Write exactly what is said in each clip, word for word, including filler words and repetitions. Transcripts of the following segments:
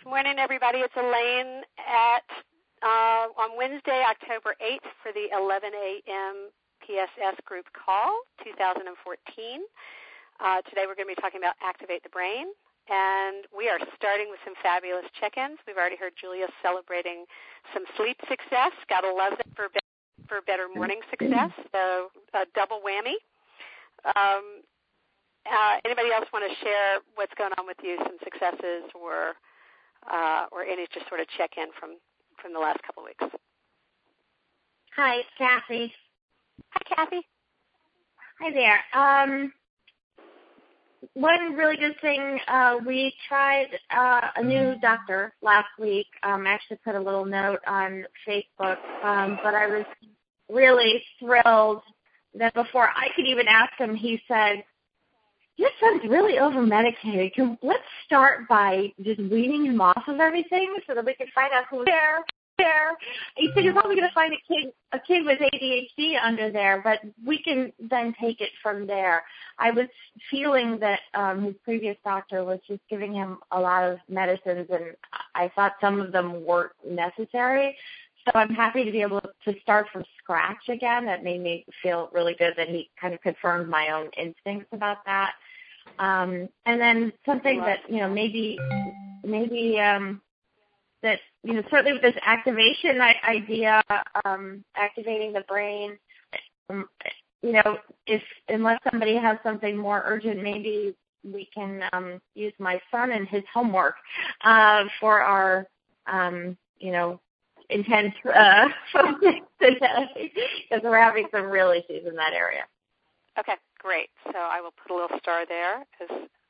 Good morning, everybody. It's Elaine at uh, on Wednesday, October eighth, for the eleven a.m. P S S group call, two thousand fourteen. Uh, today we're going to be talking about Activate the Brain, and we are starting with some fabulous check-ins. We've already heard Julia celebrating some sleep success. Got to love that for, be- for better morning success, so a double whammy. Um, uh, anybody else want to share what's going on with you, some successes or uh, or any just sort of check-in from, from the last couple of weeks? Hi, it's Kathy. Hi, Kathy. Hi there. Um, one really good thing, uh, we tried uh, a new doctor last week. Um, I actually put a little note on Facebook, um, but I was really thrilled that before I could even ask him, he said, your son's really over-medicated. Can, let's start by just weaning him off of everything so that we can find out who's there. there. He said, you're probably going to find a kid, a kid with A D H D under there, but we can then take it from there. I was feeling that um, his previous doctor was just giving him a lot of medicines, and I thought some of them weren't necessary. So I'm happy to be able to start from scratch again. That made me feel really good that he kind of confirmed my own instincts about that. Um, and then something that, you know, maybe, maybe um, that, you know, certainly with this activation idea, um, activating the brain, um, you know, if unless somebody has something more urgent, maybe we can um, use my son and his homework uh, for our, um, you know, intense uh, focus today, because we're having some real issues in that area. Okay, great. So I will put a little star there as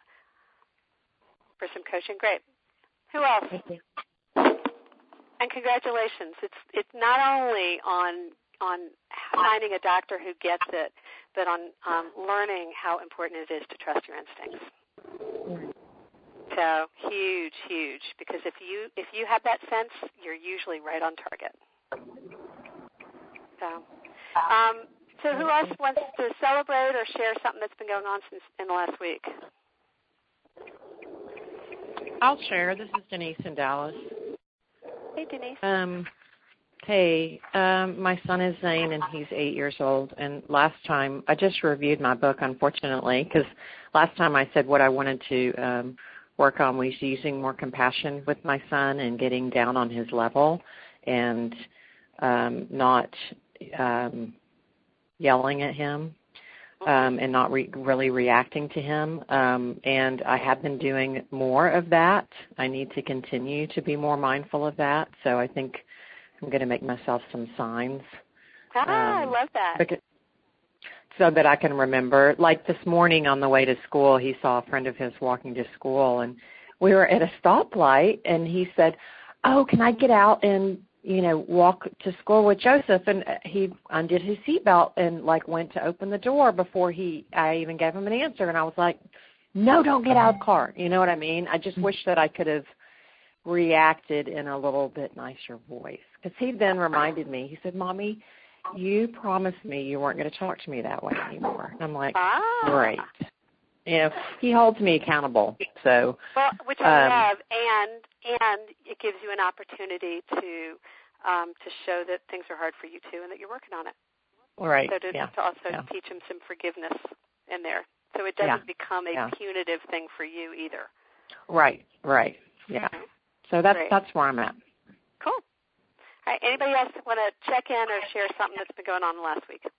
for some coaching. Great. Who else? Thank you. And congratulations. It's it's not only on on finding a doctor who gets it, but on um, learning how important it is to trust your instincts. So huge, huge. Because if you if you have that sense, you're usually right on target. So, um, so who else wants to celebrate or share something that's been going on since in the last week? I'll share. This is Denise in Dallas. Hey, Denise. Um, hey, um, my son is Zane, and he's eight years old. And last time, I just reviewed my book, unfortunately, because last time I said what I wanted to um, work on was using more compassion with my son and getting down on his level and um, not um, yelling at him um, and not re- really reacting to him. Um, and I have been doing more of that. I need to continue to be more mindful of that. So I think I'm going to make myself some signs. Ah, um, I love that. Because, so that I can remember. Like this morning on the way to school, he saw a friend of his walking to school, and we were at a stoplight, and he said, oh, can I get out and, you know, walk to school with Joseph? And he undid his seatbelt and, like, went to open the door before he, I even gave him an answer. And I was like, no, don't get out of the car. You know what I mean? I just wish that I could have reacted in a little bit nicer voice. Because he then reminded me, he said, Mommy, you promised me you weren't going to talk to me that way anymore. And I'm like, ah. great. You know, he holds me accountable. So, well, which I um, love, and and it gives you an opportunity to um, to show that things are hard for you too, and that you're working on it. Right. So to, yeah. to also yeah. teach him some forgiveness in there, so it doesn't yeah. become a yeah. punitive thing for you either. Right. Right. Yeah. So that's Great. that's where I'm at. Cool. All right. Anybody else want to check in or share something that's been going on the last week?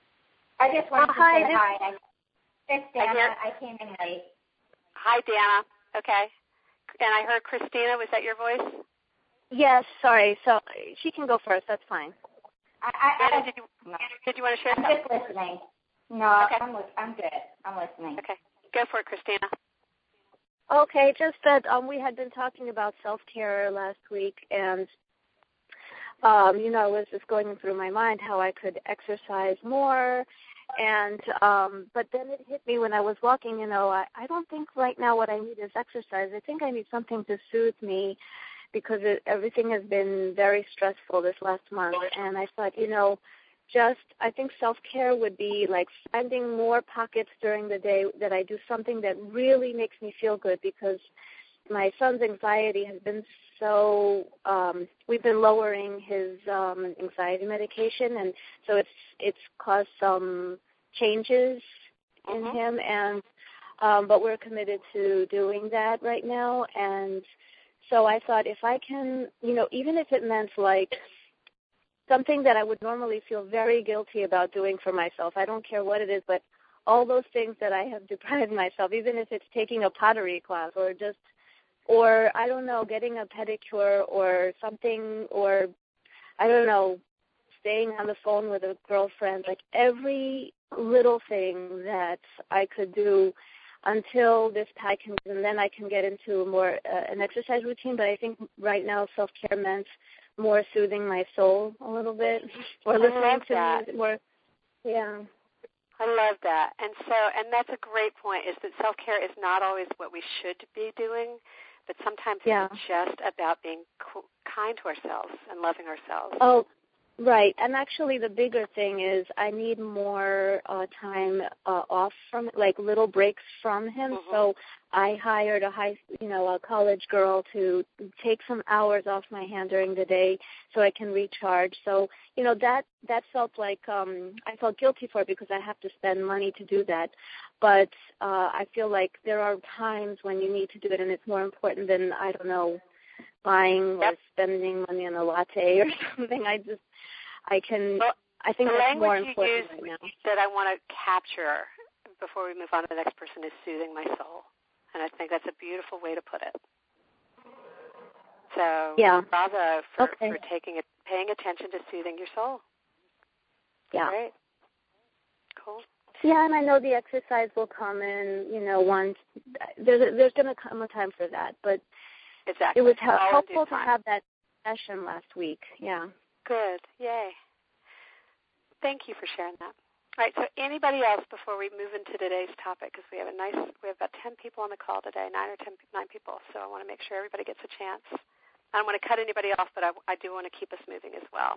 I just wanted oh, to hi, say hi. I, it's Dana. I, I came in late. Hi, Dana. Okay. And I heard Christina. Was that your voice? Yes, sorry. So she can go first. That's fine. I, I, Dana, I, did you, no. did you want to share I'm something? just listening. No, Okay. I'm, I'm good. I'm listening. Okay. Go for it, Christina. Okay, just that um, we had been talking about self-care last week, and, um, you know, it was just going through my mind how I could exercise more. And um, but then it hit me when I was walking, you know, I, I don't think right now what I need is exercise. I think I need something to soothe me because it, everything has been very stressful this last month. And I thought, you know, just I think self-care would be like finding more pockets during the day that I do something that really makes me feel good, because my son's anxiety has been so, um, we've been lowering his um, anxiety medication, and so it's it's caused some changes in Mm-hmm. him, and um, but we're committed to doing that right now, and so I thought if I can, you know, even if it meant like something that I would normally feel very guilty about doing for myself, I don't care what it is, but all those things that I have deprived myself, even if it's taking a pottery class or just, or I don't know, getting a pedicure or something, or I don't know, staying on the phone with a girlfriend, like every little thing that I could do until this pack can, and then I can get into more uh, an exercise routine. But I think right now self-care meant more soothing my soul a little bit, or listening to that. music more. Yeah. I love that. And so, and that's a great point, is that self-care is not always what we should be doing, but sometimes yeah. it's just about being co- kind to ourselves and loving ourselves. Oh, right. And actually the bigger thing is I need more uh, time uh, off from, like little breaks from him. Mm-hmm. So I hired a high, you know, a college girl to take some hours off my hand during the day so I can recharge. So, you know, that, that felt like, um, I felt guilty for it because I have to spend money to do that. But uh, I feel like there are times when you need to do it, and it's more important than, I don't know, buying yep. or spending money on a latte or something. I just, I can, well, I think the that's more language important you use right now. that I want to capture before we move on to the next person is soothing my soul. And I think that's a beautiful way to put it. So, yeah. bravo for, okay. for taking it, paying attention to soothing your soul. Yeah. Great. Cool. Yeah, and I know the exercise will come in, you know, once, there's, there's going to come a time for that, but exactly. it was ha- All helpful to time. have that session last week. Yeah. Good. Yay. Thank you for sharing that. All right, so anybody else before we move into today's topic, because we have a nice, we have about ten people on the call today, nine or ten, nine people, so I want to make sure everybody gets a chance. I don't want to cut anybody off, but I, I do want to keep us moving as well.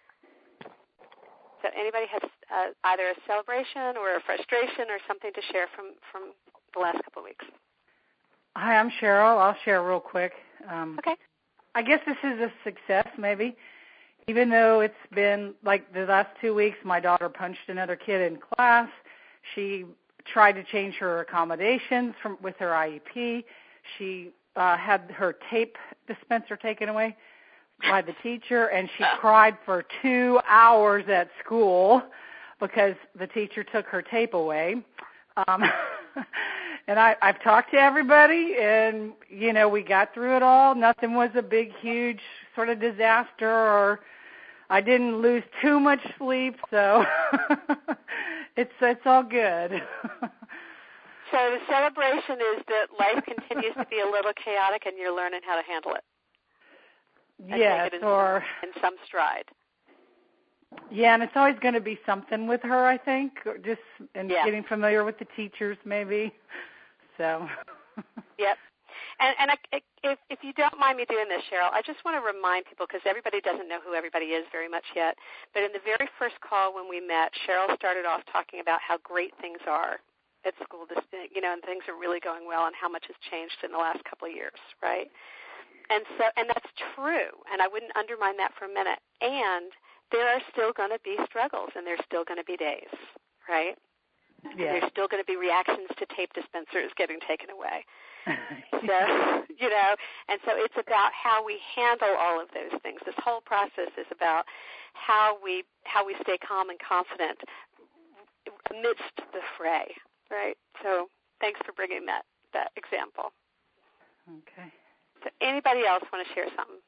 So anybody has uh, either a celebration or a frustration or something to share from, from the last couple of weeks? Hi, I'm Cheryl. I'll share real quick. Um, okay. I guess this is a success, maybe. Even though it's been like the last two weeks, my daughter punched another kid in class. She tried to change her accommodations from with her I E P. She uh, had her tape dispenser taken away by the teacher, and she cried for two hours at school because the teacher took her tape away. Um, and I, I've talked to everybody, and, you know, we got through it all. Nothing was a big, huge sort of disaster, or I didn't lose too much sleep, so it's it's all good. So the celebration is that life continues to be a little chaotic, and you're learning how to handle it. Yes, in, or in some stride. Yeah, and it's always going to be something with her, I think, or just and yeah. getting familiar with the teachers, maybe. So. Yep. And, and I, if, if you don't mind me doing this, Cheryl, I just want to remind people, because everybody doesn't know who everybody is very much yet, but in the very first call when we met, Cheryl started off talking about how great things are at school, this, you know, and things are really going well and how much has changed in the last couple of years, right? And so, and that's true, and I wouldn't undermine that for a minute. And there are still going to be struggles, and there's still going to be days, right? Yeah. And there's still going to be reactions to tape dispensers getting taken away. So, you know, and so it's about how we handle all of those things. This whole process is about how we how we stay calm and confident amidst the fray, right? So thanks for bringing that, that example. Okay. So anybody else want to share something?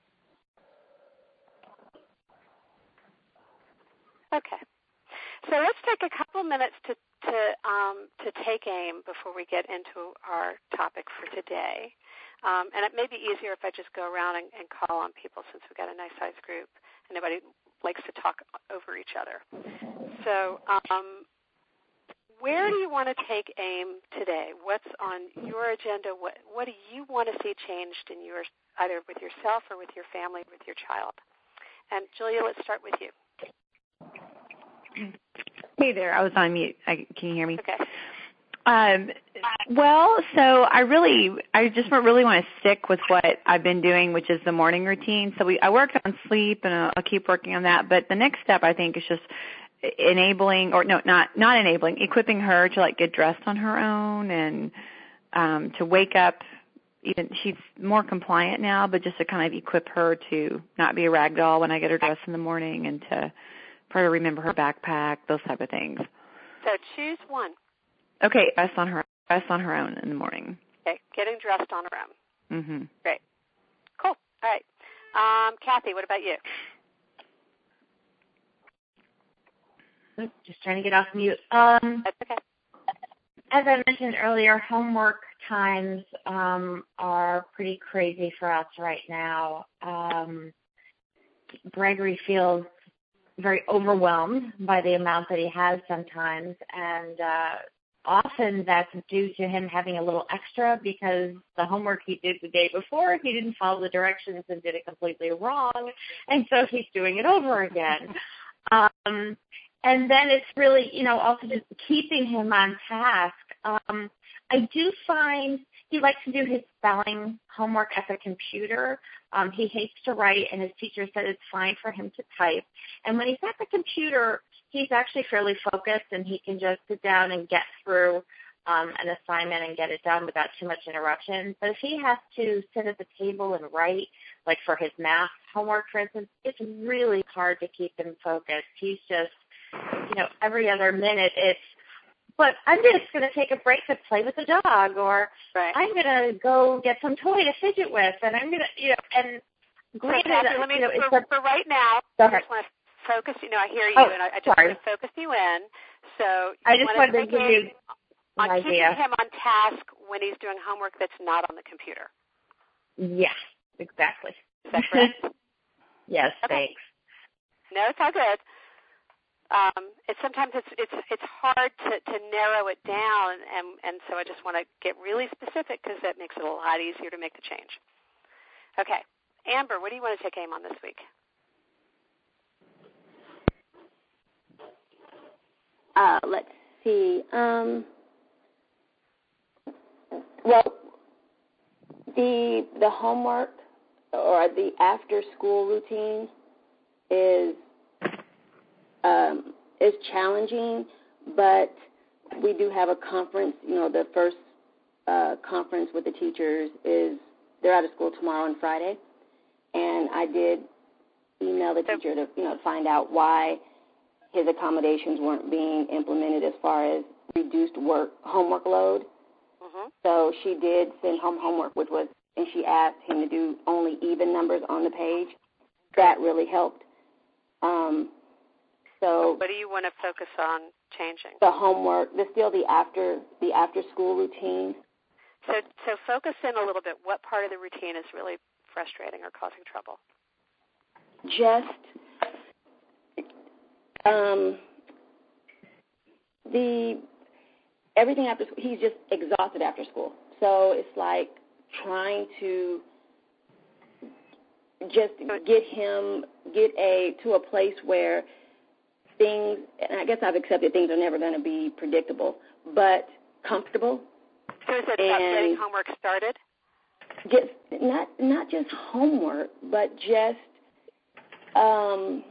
Okay. So let's take a couple minutes to to um, to take aim before we get into our topic for today. Um, and it may be easier if I just go around and, and call on people, since we've got a nice sized group and nobody likes to talk over each other. So um, where do you want to take aim today? What's on your agenda? What what do you want to see changed in your, either with yourself or with your family, with your child? And Julia, let's start with you. Hey there, I was on mute. I, can you hear me? Okay. Um, well, so I really, I just really want to stick with what I've been doing, which is the morning routine. So we, I worked on sleep, and I'll, I'll keep working on that. But the next step, I think, is just enabling, or no, not not enabling, equipping her to like get dressed on her own and um, to wake up. Even she's more compliant now, but just to kind of equip her to not be a rag doll when I get her dressed in the morning, and to for her to remember her backpack, those type of things. So choose one. Okay, dress on her, dress on her own in the morning. Okay, getting dressed on her own. Mm-hmm. Great. Cool. All right. Um, Kathy, what about you? Just trying to get off mute. Um, That's okay. As I mentioned earlier, homework times um, are pretty crazy for us right now. Um, Gregory feels very overwhelmed by the amount that he has sometimes, and uh, often that's due to him having a little extra because the homework he did the day before, he didn't follow the directions and did it completely wrong, and so he's doing it over again. Um, and then it's really, you know, also just keeping him on task. Um, I do find he likes to do his spelling homework at the computer. Um, he hates to write, and his teacher said it's fine for him to type. And when he's at the computer, he's actually fairly focused, and he can just sit down and get through um, an assignment and get it done without too much interruption. But if he has to sit at the table and write, like for his math homework, for instance, it's really hard to keep him focused. He's just, you know, every other minute it's, but I'm just going to take a break to play with the dog, or right. I'm going to go get some toy to fidget with, and I'm going to, you know, and granted, so Kathy, let me, you know, for, it's a, for right now, go I ahead. just want to focus, you know, I hear you, oh, and I, I just sorry. want to focus you in. So I just want wanted to give you on an keeping idea. him on task when he's doing homework that's not on the computer. Yes, exactly. Is that correct? Yes, okay. thanks. No, it's all good. Um, it's sometimes it's it's it's hard to, to narrow it down, and and so I just want to get really specific because that makes it a lot easier to make the change. Okay, Amber, what do you want to take aim on this week? Uh, let's see. Um, well, the the homework or the after school routine is um, is challenging, but we do have a conference. You know, the first uh, conference with the teachers is they're out of school tomorrow and Friday, and I did email the teacher to you know find out why his accommodations weren't being implemented as far as reduced work homework load. Mm-hmm. So she did send home homework, which was, and she asked him to do only even numbers on the page. That really helped. Um, so what do you want to focus on changing? The homework, the still the after the after school routine. So so focus in a little bit. What part of the routine is really frustrating or causing trouble? Just um, the everything after school. He's just exhausted after school. So it's like trying to just get him get a to a place where things, and I guess I've accepted things are never going to be predictable, but comfortable. So is it about getting homework started? Just not not just homework, but just um,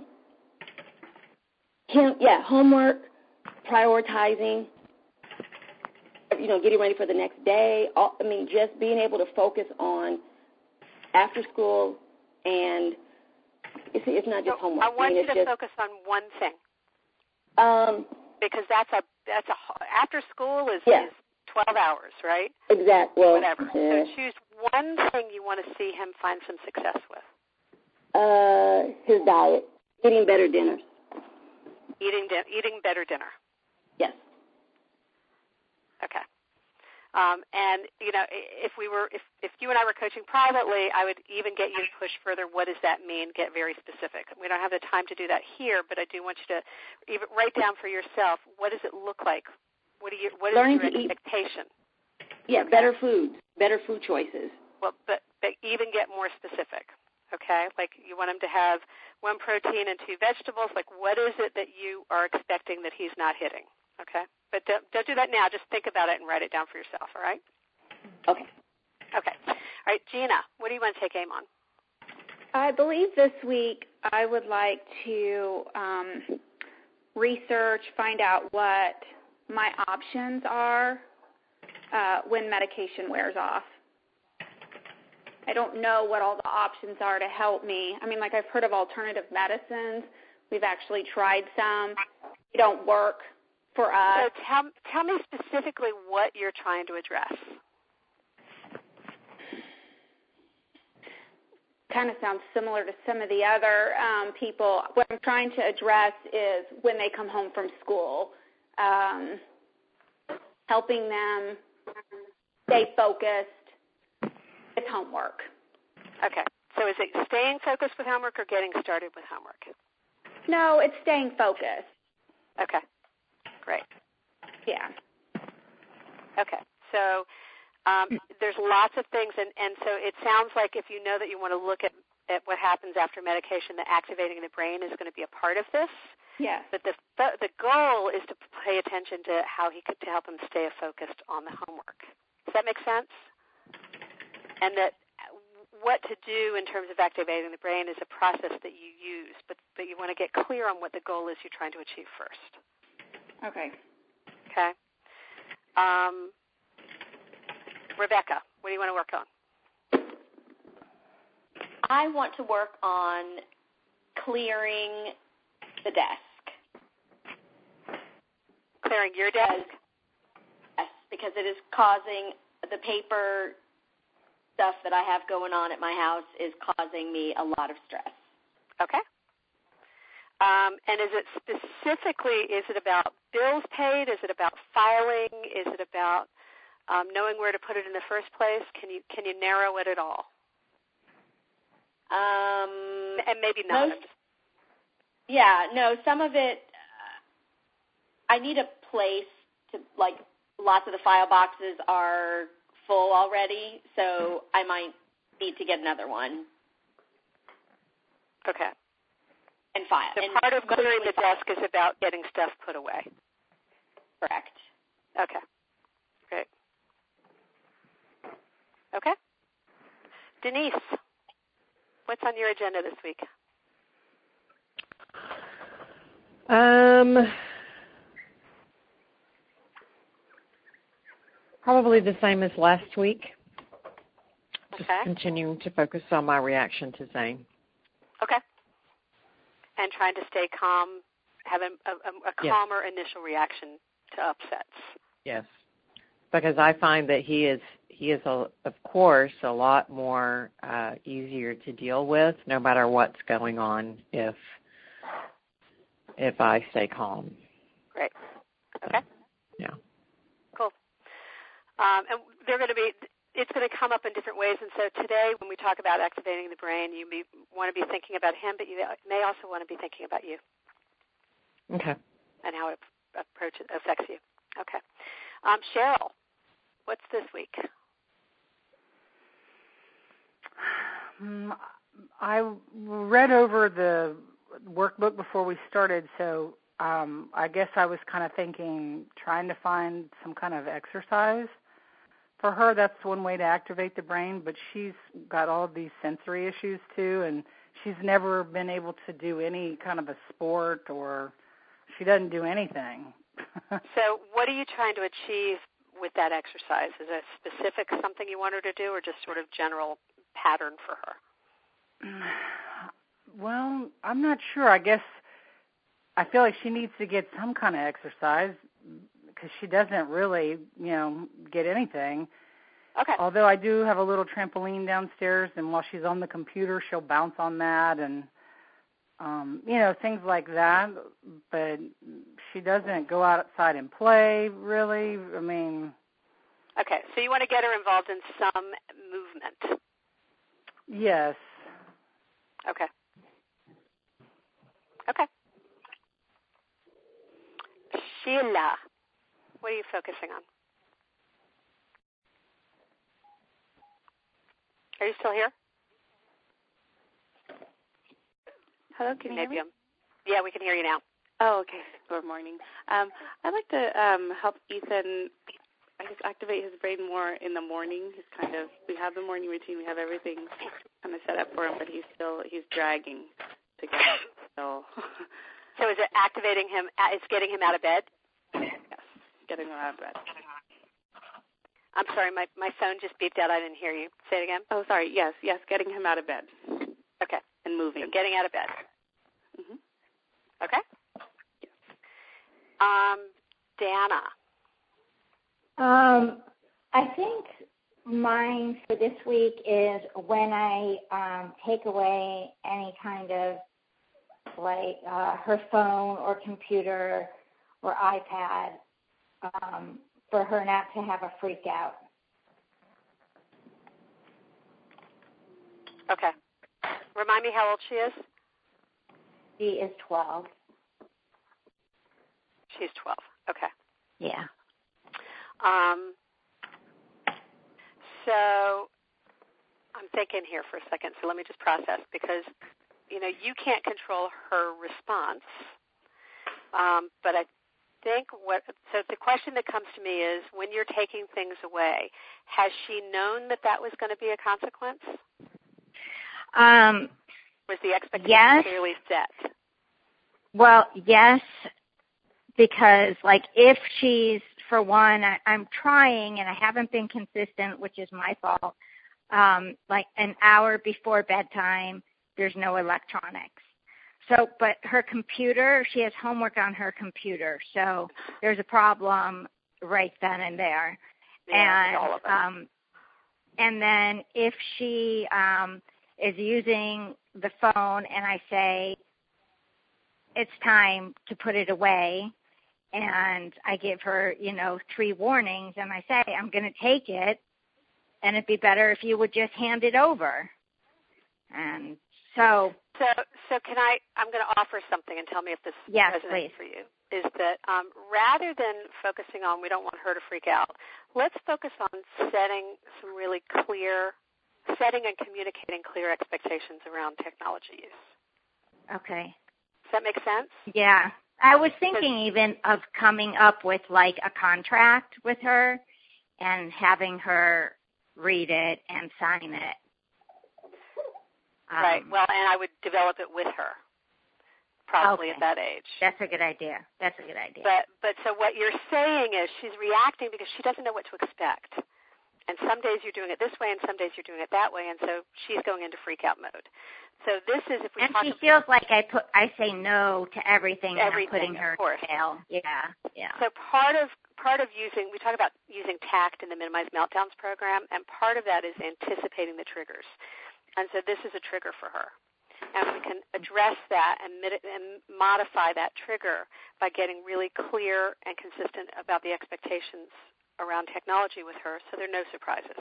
him. Yeah, homework, prioritizing. You know, getting ready for the next day. All, I mean, just being able to focus on after school, and it's, it's not just so homework. I want I mean, you to just, focus on one thing. Um, because that's a that's a after school is, yeah. is twelve hours, right? Exactly. Well, Whatever. Yeah. So choose one thing you want to see him find some success with. Uh, his diet, eating better dinners. Eating di- eating better dinner. Yes. Okay. Um, and you know, if we were, if, if you and I were coaching privately, I would even get you to push further. What does that mean? Get very specific. We don't have the time to do that here, but I do want you to even write down for yourself. What does it look like? What do you? What is Learning your to expectation? Eat, yeah, okay. better food, better food choices. Well, but, but even get more specific. Okay, like you want him to have one protein and two vegetables. Like, what is it that you are expecting that he's not hitting? Okay. but don't, don't do that now. Just think about it and write it down for yourself, all right? Okay. Okay. All right, Gina, what do you want to take aim on? I believe this week I would like to um, research, find out what my options are uh, when medication wears off. I don't know what all the options are to help me. I mean, like I've heard of alternative medicines. We've actually tried some. They don't work for us. So tell, tell me specifically what you're trying to address. Kind of sounds similar to some of the other um, people. What I'm trying to address is when they come home from school, um, helping them stay focused with homework. Okay. So is it staying focused with homework or getting started with homework? No, it's staying focused. Okay. Great. Yeah. Okay. So um, there's lots of things, and, and so it sounds like if you know that you want to look at, at what happens after medication, that activating the brain is going to be a part of this. Yes. But the the goal is to pay attention to how he could to help him stay focused on the homework. Does that make sense? And that what to do in terms of activating the brain is a process that you use, but, but you want to get clear on what the goal is you're trying to achieve first. Okay. Okay. Um, Rebecca, what do you want to work on? I want to work on clearing the desk. Clearing your desk? Yes, because it is causing the paper stuff that I have going on at my house is causing me a lot of stress. Okay. Um, and is it specifically, is it about bills paid? Is it about filing? Is it about um, knowing where to put it in the first place? Can you can you narrow it at all? Um, and maybe not. Most, yeah, no, some of it, uh, I need a place to, like, lots of the file boxes are full already, so I might need to get another one. Okay. And file. So and part of clearing the file. desk is about getting stuff put away. Correct. Okay. Great. Okay. Denise, what's on your agenda this week? Um, probably the same as last week. Just Okay. continuing to focus on my reaction to Zane. Okay. And trying to stay calm, have a, a, a calmer yes. initial reaction to upsets. Yes, because I find that he is he is a, of course a lot more uh, easier to deal with, no matter what's going on, if if I stay calm. Great. Okay. Yeah. Cool. Um, and they're going to be. It's going to come up in different ways, and so today when we talk about activating the brain, you may want to be thinking about him, but you may also want to be thinking about you. Okay. And how it approach affects you. Okay. Um, Cheryl, what's this week? Um, I read over the workbook before we started, so um, I guess I was kind of thinking, trying to find some kind of exercise. For her, that's one way to activate the brain, but she's got all of these sensory issues too, and she's never been able to do any kind of a sport, or she doesn't do anything. So what are you trying to achieve with that exercise? Is it specific something you want her to do, or just sort of general pattern for her? Well, I'm not sure. I guess I feel like she needs to get some kind of exercise, because she doesn't really, you know, get anything. Okay. Although I do have a little trampoline downstairs, and while she's on the computer, she'll bounce on that and, um, you know, things like that. But she doesn't go outside and play, really. I mean. Okay, so you want to get her involved in some movement. Yes. Okay. Okay. Sheila, what are you focusing on? Are you still here? Hello, can you Maybe hear me? I'm, yeah, we can hear you now. Oh, okay. or morning. Um, I'd like to um, help Ethan, I guess, activate his brain more in the morning. He's kind of, we have the morning routine, we have everything kind of set up for him, but he's still, he's dragging to get up. So, so is it activating him, it's getting him out of bed? Yes, getting him out of bed. I'm sorry, my, my phone just beeped out. I didn't hear you. Say it again. Oh, sorry. Yes, yes, getting him out of bed. Okay. And moving. So getting out of bed. Mm-hmm. Okay. Yes. Um, Dana. Um, I think mine for this week is when I um, take away any kind of like uh, her phone or computer or iPad, um, for her not to have a freak out. Okay. Remind me how old she is? She is twelve. She's twelve. Okay. Yeah. Um, so I'm thinking here for a second, so let me just process, because, you know, you can't control her response, um, but I think what, so the question that comes to me is, when you're taking things away, has she known that that was going to be a consequence? Um, was the expectation yes. clearly set? Well, yes, because, like, if she's, for one, I, I'm trying, and I haven't been consistent, which is my fault, um, like an hour before bedtime, there's no electronics. So, but her computer, she has homework on her computer, so there's a problem right then and there. Yeah, and all of it. um, and then if she um, is using the phone, and I say it's time to put it away, and I give her, you know, three warnings, and I say I'm going to take it, and it'd be better if you would just hand it over. And so. So, so can I, I'm going to offer something and tell me if this yes, resonates please. for you, is that um, rather than focusing on we don't want her to freak out, let's focus on setting some really clear, setting and communicating clear expectations around technology use. Okay. Does that make sense? Yeah. I was thinking even of coming up with like a contract with her and having her read it and sign it. Um, right. Well, and I would develop it with her, probably okay. at that age. That's a good idea. That's a good idea. But but so what you're saying is she's reacting because she doesn't know what to expect. And some days you're doing it this way, and some days you're doing it that way, and so she's going into freak out mode. So this is if we and talk she about, feels like I put I say no to everything, everything, and I'm putting her of course. in jail. Yeah, yeah. So part of part of using we talk about using tact in the Minimize Meltdowns program, and part of that is anticipating the triggers. And so this is a trigger for her. And we can address that and, mit- and modify that trigger by getting really clear and consistent about the expectations around technology with her, so there are no surprises.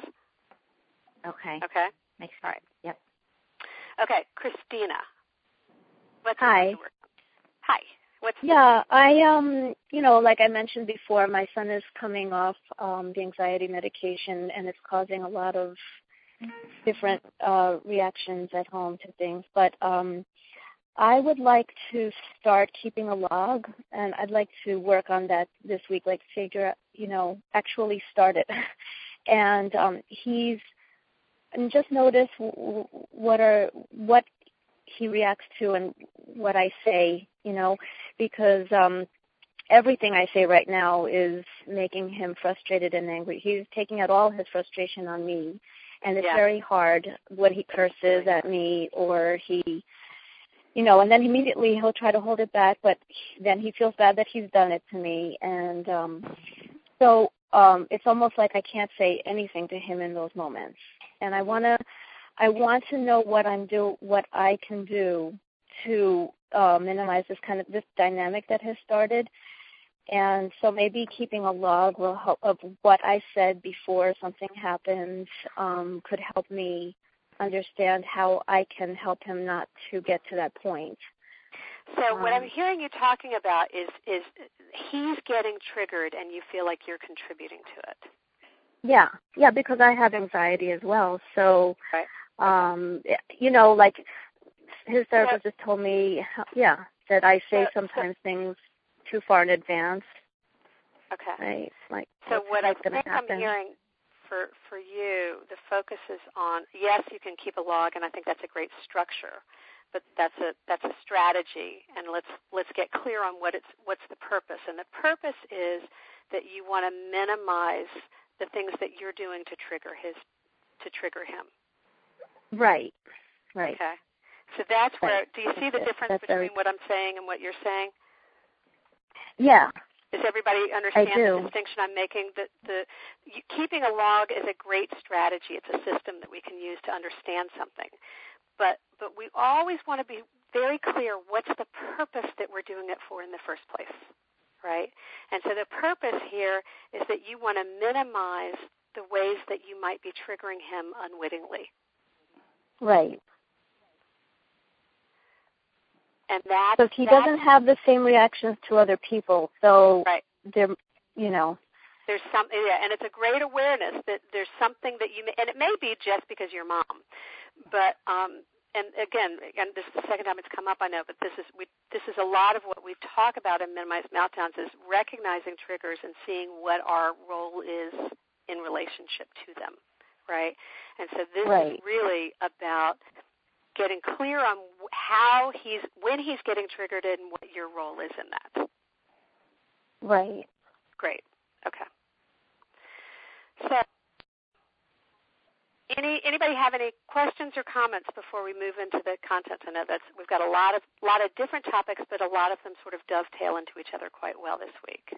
Okay. Okay? Makes sense. All right. Yep. Okay, Christina. What's Hi. Hi. What's yeah, I um, you know, like I mentioned before, my son is coming off um, the anxiety medication, and it's causing a lot of different uh, reactions at home to things. But um, I would like to start keeping a log, and I'd like to work on that this week, like figure out, you know, actually start it. and um, he's, and just notice what are, what he reacts to and what I say, you know, because um, everything I say right now is making him frustrated and angry. He's taking out all his frustration on me. And it's yeah. very hard when he curses at me or he, you know, and then immediately he'll try to hold it back, but then he feels bad that he's done it to me. And um, so um, it's almost like I can't say anything to him in those moments. And I want to I want to know what I'm do, what I can do to uh, minimize this kind of this dynamic that has started. And so maybe keeping a log will help of what I said before something happened um, could help me understand how I can help him not to get to that point. So um, what I'm hearing you talking about is is he's getting triggered and you feel like you're contributing to it. Yeah, yeah, because I have anxiety as well. So, right. um, you know, like his therapist just told me, yeah, that I say so, sometimes so, things too far in advance. Okay. Right. Like, so what I think happen? I'm hearing for for you, the focus is on, yes, you can keep a log, and I think that's a great structure, but that's a that's a strategy, and let's let's get clear on what it's what's the purpose. And the purpose is that you want to minimize the things that you're doing to trigger his to trigger him. Right. Right. Okay. So that's where, right. do you see the difference that's between very... what I'm saying and what you're saying? Yeah. Does everybody understand I do. the distinction I'm making? That the you, keeping a log is a great strategy. It's a system that we can use to understand something. But but we always want to be very clear what's the purpose that we're doing it for in the first place, right? And so the purpose here is that you want to minimize the ways that you might be triggering him unwittingly. Right. And that because he doesn't have the same reactions to other people, so right. they're, you know. There's something, yeah, and it's a great awareness that there's something that you, may, and it may be just because you're mom, but, um, and again, again, this is the second time it's come up, I know, but this is we, this is a lot of what we talk about in Minimized Meltdowns is recognizing triggers and seeing what our role is in relationship to them, right? And so this right. is really about getting clear on how he's, when he's getting triggered and what your role is in that. Right. Great. Okay. So, any anybody have any questions or comments before we move into the content? I know that's we've got a lot of lot of different topics, but a lot of them sort of dovetail into each other quite well this week.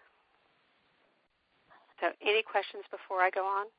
So, any questions before I go on?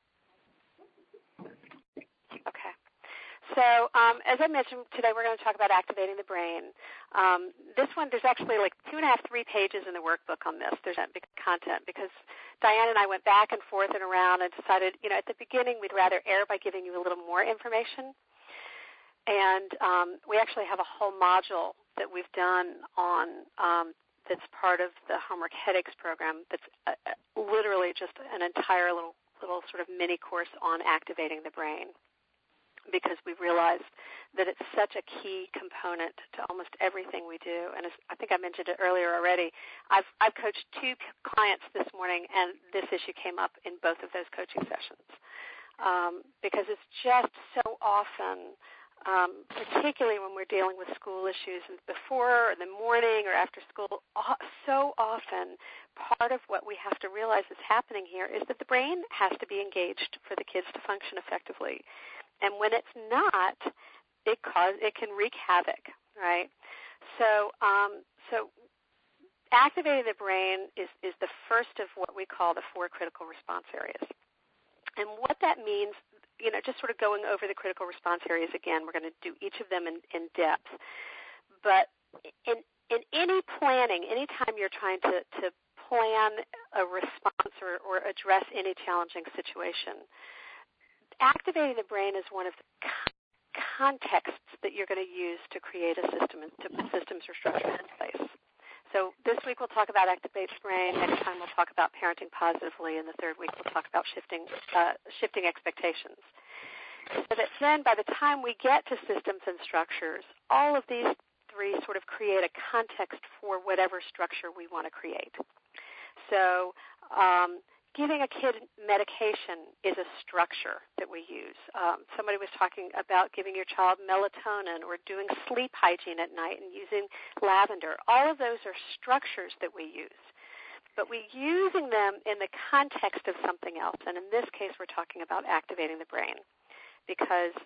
Okay. So um, as I mentioned, today we're going to talk about activating the brain. Um, this one, there's actually like two and a half, three pages in the workbook on this. There's that big content because Diane and I went back and forth and around and decided, you know, at the beginning we'd rather err by giving you a little more information. And um, we actually have a whole module that we've done on um, that's part of the Homework Headaches program that's uh, literally just an entire little, little sort of mini course on activating the brain, because we realized that it's such a key component to almost everything we do. And as I think I mentioned it earlier already, I've, I've coached two clients this morning, and this issue came up in both of those coaching sessions um, because it's just so often, um, particularly when we're dealing with school issues and before or in the morning or after school, so often part of what we have to realize is happening here is that the brain has to be engaged for the kids to function effectively. And when it's not, it cause it can wreak havoc, right? So, um, so activating the brain is, is the first of what we call the four critical response areas. And what that means, you know, just sort of going over the critical response areas again, we're going to do each of them in, in depth. But in in any planning, anytime you're trying to, to plan a response or, or address any challenging situation, activating the brain is one of the contexts that you're going to use to create a system, to put systems or structures in place. So this week we'll talk about activate the brain. Next time we'll talk about parenting positively. And the third week we'll talk about shifting uh, shifting expectations. So that then by the time we get to systems and structures, all of these three sort of create a context for whatever structure we want to create. So um, giving a kid medication is a structure that we use. Um, somebody was talking about giving your child melatonin or doing sleep hygiene at night and using lavender. All of those are structures that we use. But we're using them in the context of something else. And in this case, we're talking about activating the brain because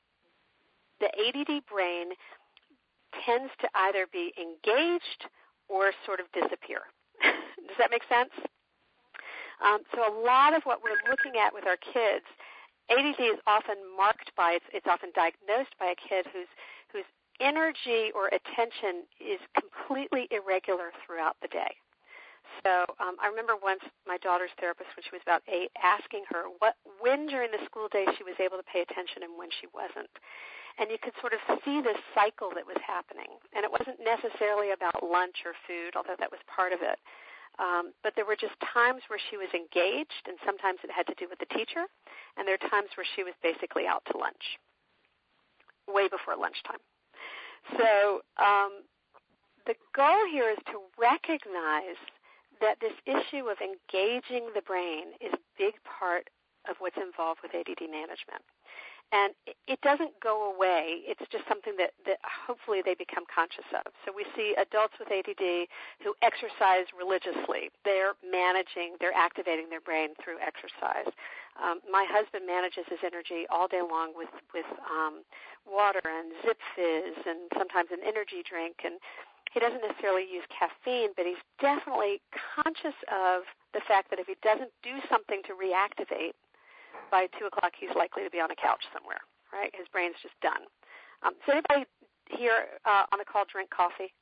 the A D D brain tends to either be engaged or sort of disappear. Does that make sense? Um, so a lot of what we're looking at with our kids, A D D is often marked by, it's, it's often diagnosed by a kid whose whose energy or attention is completely irregular throughout the day. So um, I remember once my daughter's therapist, when she was about eight, asking her what when during the school day she was able to pay attention and when she wasn't. And you could sort of see this cycle that was happening. And it wasn't necessarily about lunch or food, although that was part of it. Um, but there were just times where she was engaged, and sometimes it had to do with the teacher, and there are times where she was basically out to lunch, way before lunchtime. So um, the goal here is to recognize that this issue of engaging the brain is a big part of what's involved with A D D management. And it doesn't go away. It's just something that, that hopefully they become conscious of. So we see adults with A D D who exercise religiously. They're managing, they're activating their brain through exercise. Um, my husband manages his energy all day long with, with um, water and Zip Fizz and sometimes an energy drink. And he doesn't necessarily use caffeine, but he's definitely conscious of the fact that if he doesn't do something to reactivate, by two o'clock, he's likely to be on a couch somewhere, right? His brain's just done. Um, does anybody here uh, on the call drink coffee?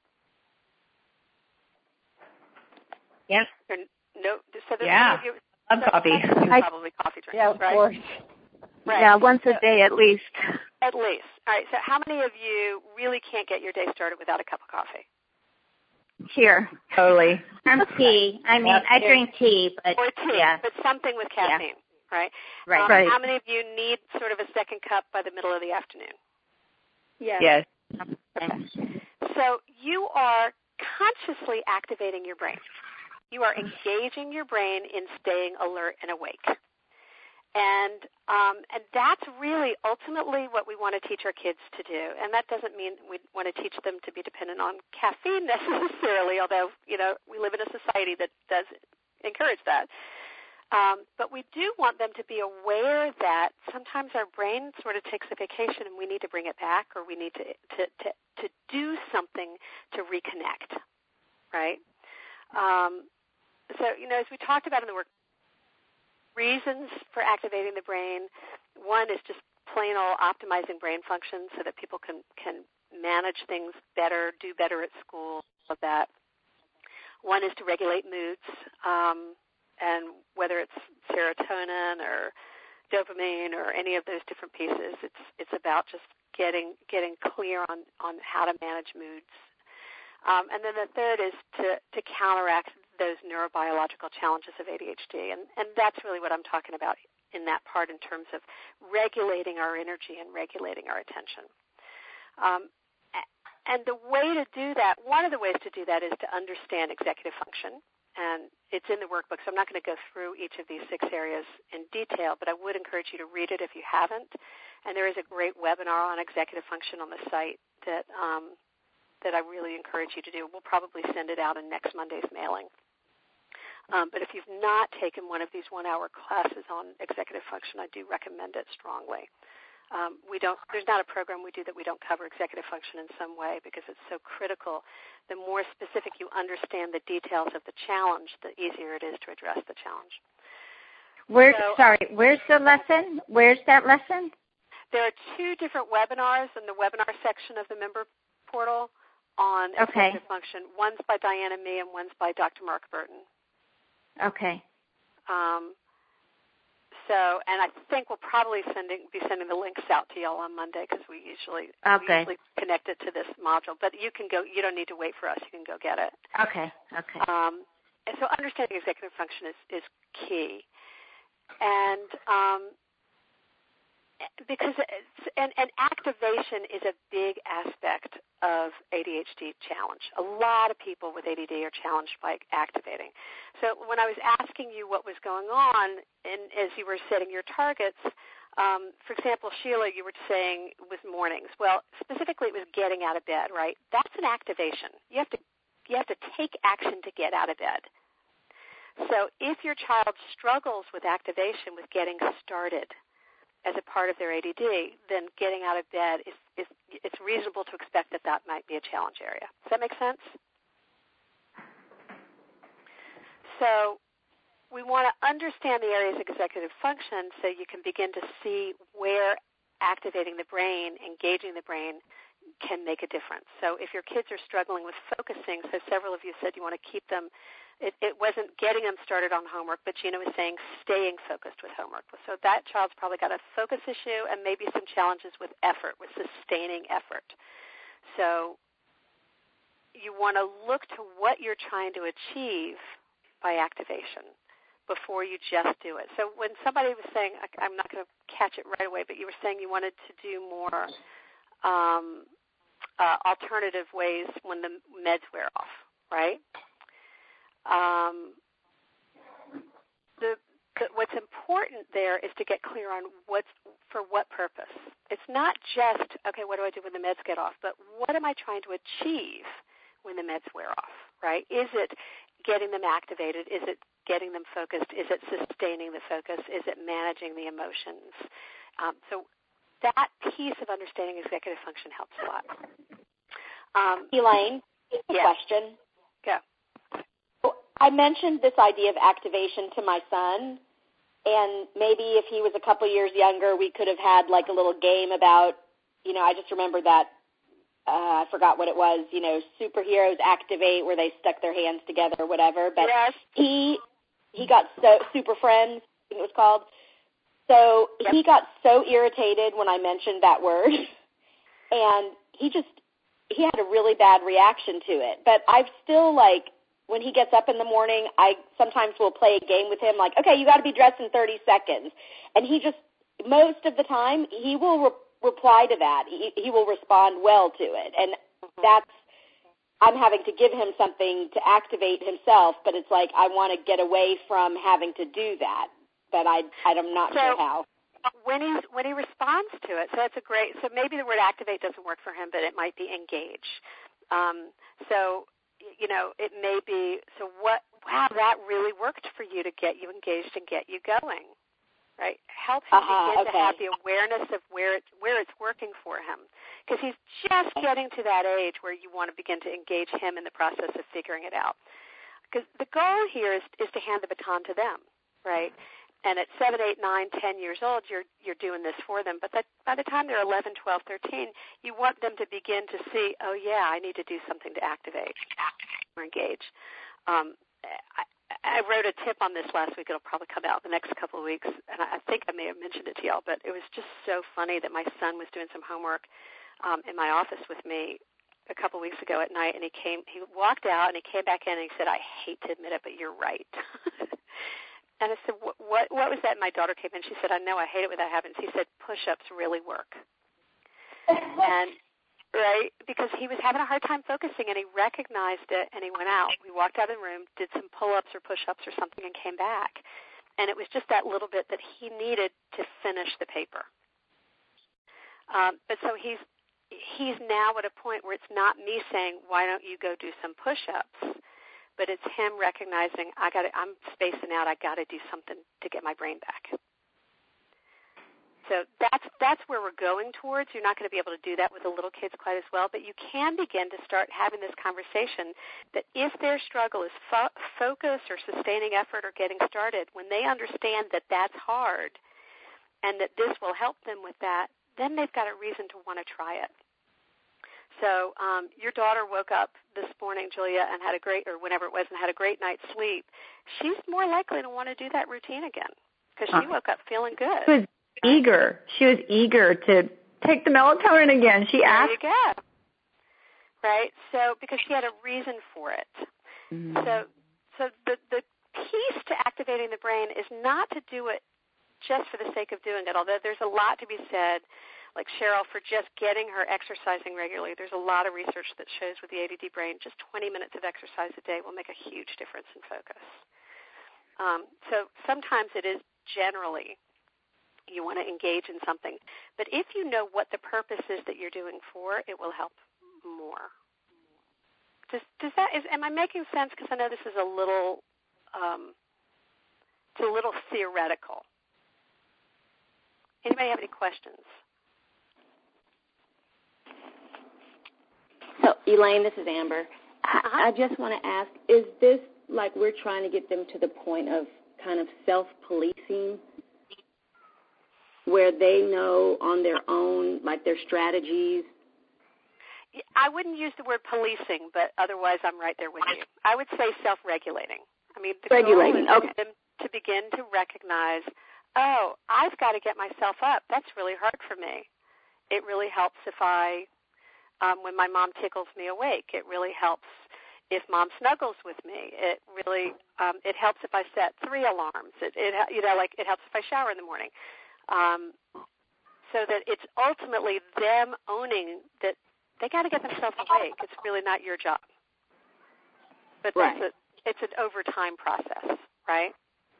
Yes. Or, no. So yeah. You, love so coffee. I, probably coffee drinkers, yeah, of right? course. Right. Yeah, once a so, day at least. At least. All right. So how many of you really can't get your day started without a cup of coffee? Here. Totally. I'm tea. I mean, I drink tea, but or tea, yeah. but something with caffeine. Yeah. Right? Right. Um, right. How many of you need sort of a second cup by the middle of the afternoon? Yes. Yes. Okay. So you are consciously activating your brain. You are engaging your brain in staying alert and awake. And um, and that's really ultimately what we want to teach our kids to do. And that doesn't mean we want to teach them to be dependent on caffeine necessarily, although, you know, we live in a society that does encourage that. Um, but we do want them to be aware that sometimes our brain sort of takes a vacation and we need to bring it back, or we need to to, to, to do something to reconnect, right? Um, so, you know, as we talked about in the work, reasons for activating the brain, one is just plain old optimizing brain function so that people can, can manage things better, do better at school, all of that. One is to regulate moods. Um, And whether it's serotonin or dopamine or any of those different pieces, it's it's about just getting getting clear on, on how to manage moods. Um, and then the third is to, to counteract those neurobiological challenges of A D H D. And, and that's really what I'm talking about in that part in terms of regulating our energy and regulating our attention. Um, and the way to do that, one of the ways to do that is to understand executive function. And it's in the workbook, so I'm not going to go through each of these six areas in detail, but I would encourage you to read it if you haven't. And there is a great webinar on executive function on the site that um, that I really encourage you to do. We'll probably send it out in next Monday's mailing. Um, but if you've not taken one of these one-hour classes on executive function, I do recommend it strongly. Um, we don't. There's not a program we do that we don't cover executive function in some way because it's so critical. The more specific you understand the details of the challenge, the easier it is to address the challenge. Where, so, sorry, where's the lesson? Where's that lesson? There are two different webinars in the webinar section of the member portal on Okay. executive function. One's by Diana Me and one's by Doctor Mark Burton. Okay. Um, So, and I think we'll probably sending, be sending the links out to y'all on Monday because we usually Okay. we usually connect it to this module. But you can go. You don't need to wait for us. You can go get it. Okay. Okay. Um, and so, understanding executive function is is key, and um, because it's, and, and activation is a big aspect of A D H D challenge. A lot of people with A D D are challenged by activating. So when I was asking you what was going on, and as you were setting your targets, um, for example, Sheila, you were saying with mornings. Well, specifically, it was getting out of bed, right? That's an activation. You have to you have to take action to get out of bed. So if your child struggles with activation, with getting started as a part of their A D D, then getting out of bed is, is it's reasonable to expect that that might be a challenge area. Does that make sense? So we want to understand the areas of executive function so you can begin to see where activating the brain, engaging the brain, can make a difference. So if your kids are struggling with focusing, so several of you said you want to keep them, it, it wasn't getting them started on homework, but Gina was saying staying focused with homework. So that child's probably got a focus issue and maybe some challenges with effort, with sustaining effort. So you want to look to what you're trying to achieve by activation before you just do it. So when somebody was saying, I'm not going to catch it right away, but you were saying you wanted to do more um, uh, alternative ways when the meds wear off, right? Um, the, the what's important there is to get clear on what's for what purpose. It's not just, okay, what do I do when the meds get off, but what am I trying to achieve when the meds wear off, right? Is it getting them activated? Is it getting them focused? Is it sustaining the focus? Is it managing the emotions? Um, so that piece of understanding executive function helps a lot. Um, Elaine, a yeah. question. Go. So I mentioned this idea of activation to my son, and maybe if he was a couple years younger, we could have had like a little game about, you know, I just remember that, uh, I forgot what it was, you know, superheroes activate where they stuck their hands together or whatever, but yes. he he got so, Super Friends, I think it was called. So yep. he got so irritated when I mentioned that word, and he just, he had a really bad reaction to it. But I've still, like, when he gets up in the morning, I sometimes will play a game with him, like, okay, you got to be dressed in thirty seconds. And he just, most of the time, he will re- reply to that. He, he will respond well to it. And that's, I'm having to give him something to activate himself, but it's like I want to get away from having to do that. But I, I'm not so, sure how. When he when he responds to it, so that's a great. So maybe the word activate doesn't work for him, but it might be engage. Um, so you know, it may be. So what? Wow, that really worked for you to get you engaged and get you going, right? Help him uh-huh, begin okay. to have the awareness of where it's where it's working for him, because he's just getting to that age where you want to begin to engage him in the process of figuring it out. Because the goal here is is to hand the baton to them, right? And at seven, eight, nine, ten years old, you're you're doing this for them. But that, by the time they're eleven, twelve, thirteen, you want them to begin to see, oh, yeah, I need to do something to activate or engage. Um, I, I wrote a tip on this last week. It'll probably come out the next couple of weeks, and I think I may have mentioned it to y'all, but it was just so funny that my son was doing some homework um, in my office with me a couple of weeks ago at night, and he came, he walked out, and he came back in, and he said, I hate to admit it, but you're right. And I said, what, what what was that? And my daughter came in. She said, I know, I hate it when that happens. He said, push-ups really work. And, right, because he was having a hard time focusing, and he recognized it, and he went out. We walked out of the room, did some pull-ups or push-ups or something, and came back. And it was just that little bit that he needed to finish the paper. Um, but so he's he's now at a point where it's not me saying, why don't you go do some push-ups? But it's him recognizing I got I'm spacing out. I got to do something to get my brain back. So that's that's where we're going towards. You're not going to be able to do that with the little kids quite as well, but you can begin to start having this conversation that if their struggle is fo- focus or sustaining effort or getting started, when they understand that that's hard and that this will help them with that, then they've got a reason to want to try it. So um, your daughter woke up this morning, Julia, and had a great, or whenever it was, and had a great night's sleep. She's more likely to want to do that routine again because she woke up feeling good. She was eager. She was eager to take the melatonin again. She there asked. There you go. Right? So because she had a reason for it. Mm-hmm. So so the, the piece to activating the brain is not to do it just for the sake of doing it, although there's a lot to be said, like Cheryl, for just getting her exercising regularly. There's a lot of research that shows with the A D D brain, just twenty minutes of exercise a day will make a huge difference in focus. Um, so sometimes it is generally you want to engage in something. But if you know what the purpose is that you're doing for, it will help more. Does, does that, is, am I making sense? Because I know this is a little, um, it's a little theoretical. Anybody have any questions? So, Elaine, this is Amber. Uh-huh. I, I just want to ask, is this like we're trying to get them to the point of kind of self-policing where they know on their own, like their strategies? I wouldn't use the word policing, but otherwise I'm right there with you. I would say self-regulating. I mean, the Regulating. goal is Okay. for them to begin to recognize, oh, I've got to get myself up. That's really hard for me. It really helps if I Um, when my mom tickles me awake. It really helps if mom snuggles with me. It really um, it helps if I set three alarms. It, it you know like it helps if I shower in the morning. Um, so that it's ultimately them owning that they got to get themselves awake. It's really not your job. But right. that's a, it's an overtime process, right?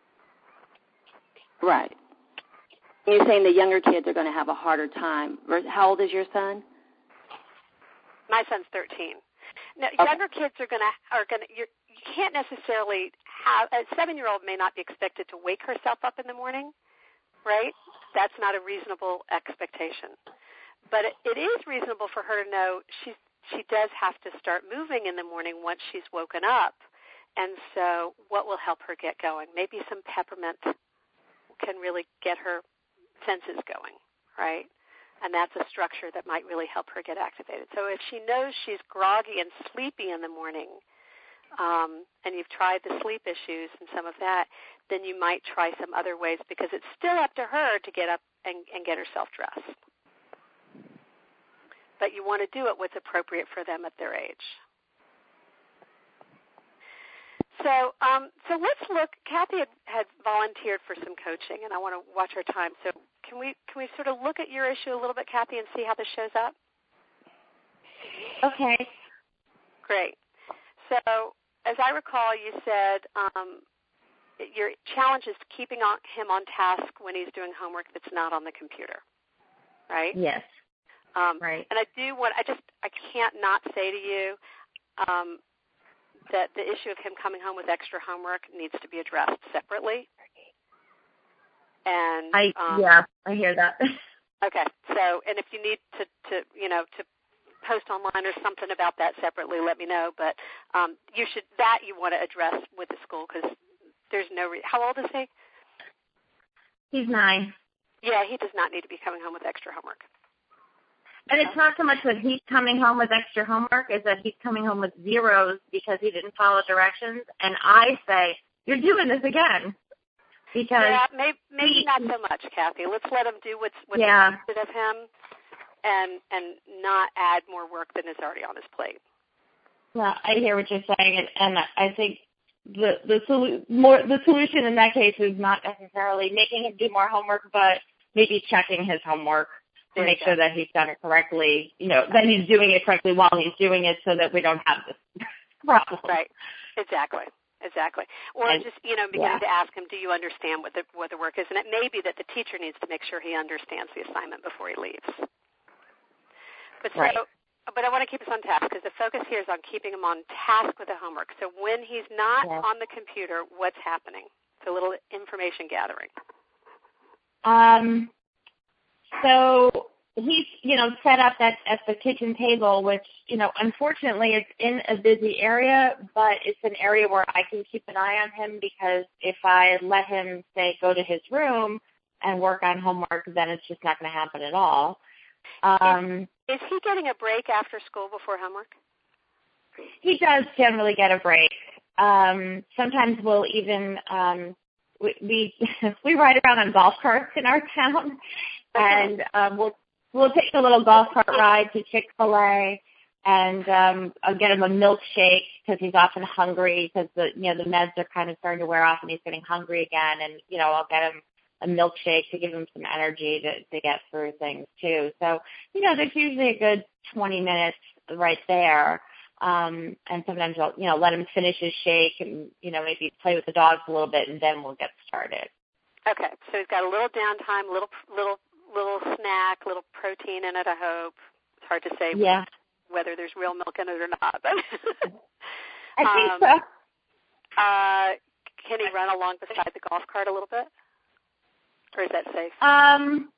Right. You're saying the younger kids are going to have a harder time. How old is your son? My son's thirteen. Now, okay. younger kids are going to are going to. You're, you can't necessarily have a seven-year-old may not be expected to wake herself up in the morning, right? That's not a reasonable expectation. But it, it is reasonable for her to know she she does have to start moving in the morning once she's woken up. And so, what will help her get going? Maybe some peppermint can really get her senses going, right? And that's a structure that might really help her get activated. So if she knows she's groggy and sleepy in the morning, um, and you've tried the sleep issues and some of that, then you might try some other ways because it's still up to her to get up and, and get herself dressed. But you want to do it what's appropriate for them at their age. So, um, so let's look. Kathy had, had volunteered for some coaching, and I want to watch our time. So, can we can we sort of look at your issue a little bit, Kathy, and see how this shows up? Okay. Great. So, as I recall, you said um, your challenge is keeping on, him on task when he's doing homework that's not on the computer, right? Yes. Um, right. And I do want. I just I can't not say to you. Um, that the issue of him coming home with extra homework needs to be addressed separately. And I um, yeah, I hear that. Okay. So, and if you need to, to you know, to post online or something about that separately, let me know. But um, you should that you want to address with the school because there's no re- how old is he? He's nine. Yeah, he does not need to be coming home with extra homework. And it's not so much that he's coming home with extra homework, is that he's coming home with zeros because he didn't follow directions. And I say, you're doing this again. Because yeah, maybe, maybe he, not so much, Kathy. Let's let him do what's, what's yeah. expected of him and and not add more work than is already on his plate. Well, I hear what you're saying, and, and I think the the, solu- more, the solution in that case is not necessarily making him do more homework, but maybe checking his homework. To make sure that he's done it correctly, you know, that he's doing it correctly while he's doing it so that we don't have this problem. Right. Exactly. Exactly. Or and, just, you know, beginning yeah. to ask him, do you understand what the, what the work is? And it may be that the teacher needs to make sure he understands the assignment before he leaves. But so, right. but I want to keep us on task because the focus here is on keeping him on task with the homework. So when he's not yeah. on the computer, what's happening? It's a little information gathering. Um. So he's, you know, set up at, at the kitchen table, which, you know, unfortunately it's in a busy area, but it's an area where I can keep an eye on him because if I let him, say, go to his room and work on homework, then it's just not going to happen at all. Um, is, is he getting a break after school before homework? He does generally get a break. Um, sometimes we'll even, um, we, we, we ride around on golf carts in our town. And um, we'll we'll take a little golf cart ride to Chick-fil-A, and um, I'll get him a milkshake because he's often hungry because the you know the meds are kind of starting to wear off and he's getting hungry again. And you know I'll get him a milkshake to give him some energy to to get through things too. So you know there's usually a good twenty minutes right there. Um, and sometimes I'll you know let him finish his shake and you know maybe play with the dogs a little bit, and then we'll get started. Okay, so he's got a little downtime, little little. little snack, little protein in it, I hope. It's hard to say yeah. whether there's real milk in it or not. But I think um, so. Uh, can he run along beside the golf cart a little bit? Or is that safe? Um,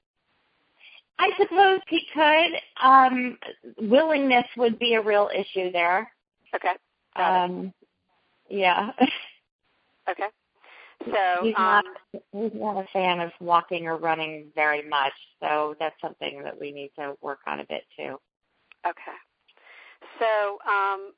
I suppose he could. Um, willingness would be a real issue there. Okay. Got um, it. Yeah. Okay. So he's um, not he's not a fan of walking or running very much, so that's something that we need to work on a bit too. Okay. So um,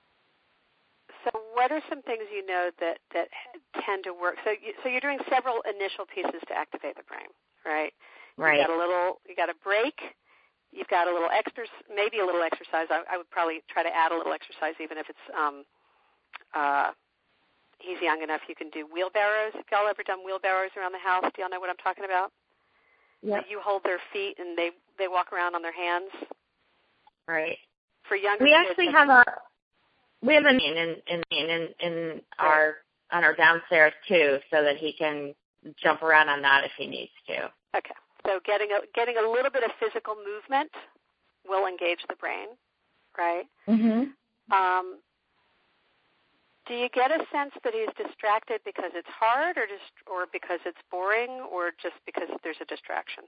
so what are some things you know that, that tend to work? So you, so you're doing several initial pieces to activate the brain, right? Right. You got a little. You got a break. You've got a little extra, maybe a little exercise. I, I would probably try to add a little exercise, even if it's. Um, uh, He's young enough you can do wheelbarrows. Have y'all ever done wheelbarrows around the house? Do y'all know what I'm talking about? Yeah. You hold their feet and they, they walk around on their hands. Right. for younger we kids. We actually have a we have a in in in in our on our downstairs too, so that he can jump around on that if he needs to. Okay. So getting a getting a little bit of physical movement will engage the brain, right? Mhm. Um, do you get a sense that he's distracted because it's hard, or just or because it's boring, or just because there's a distraction?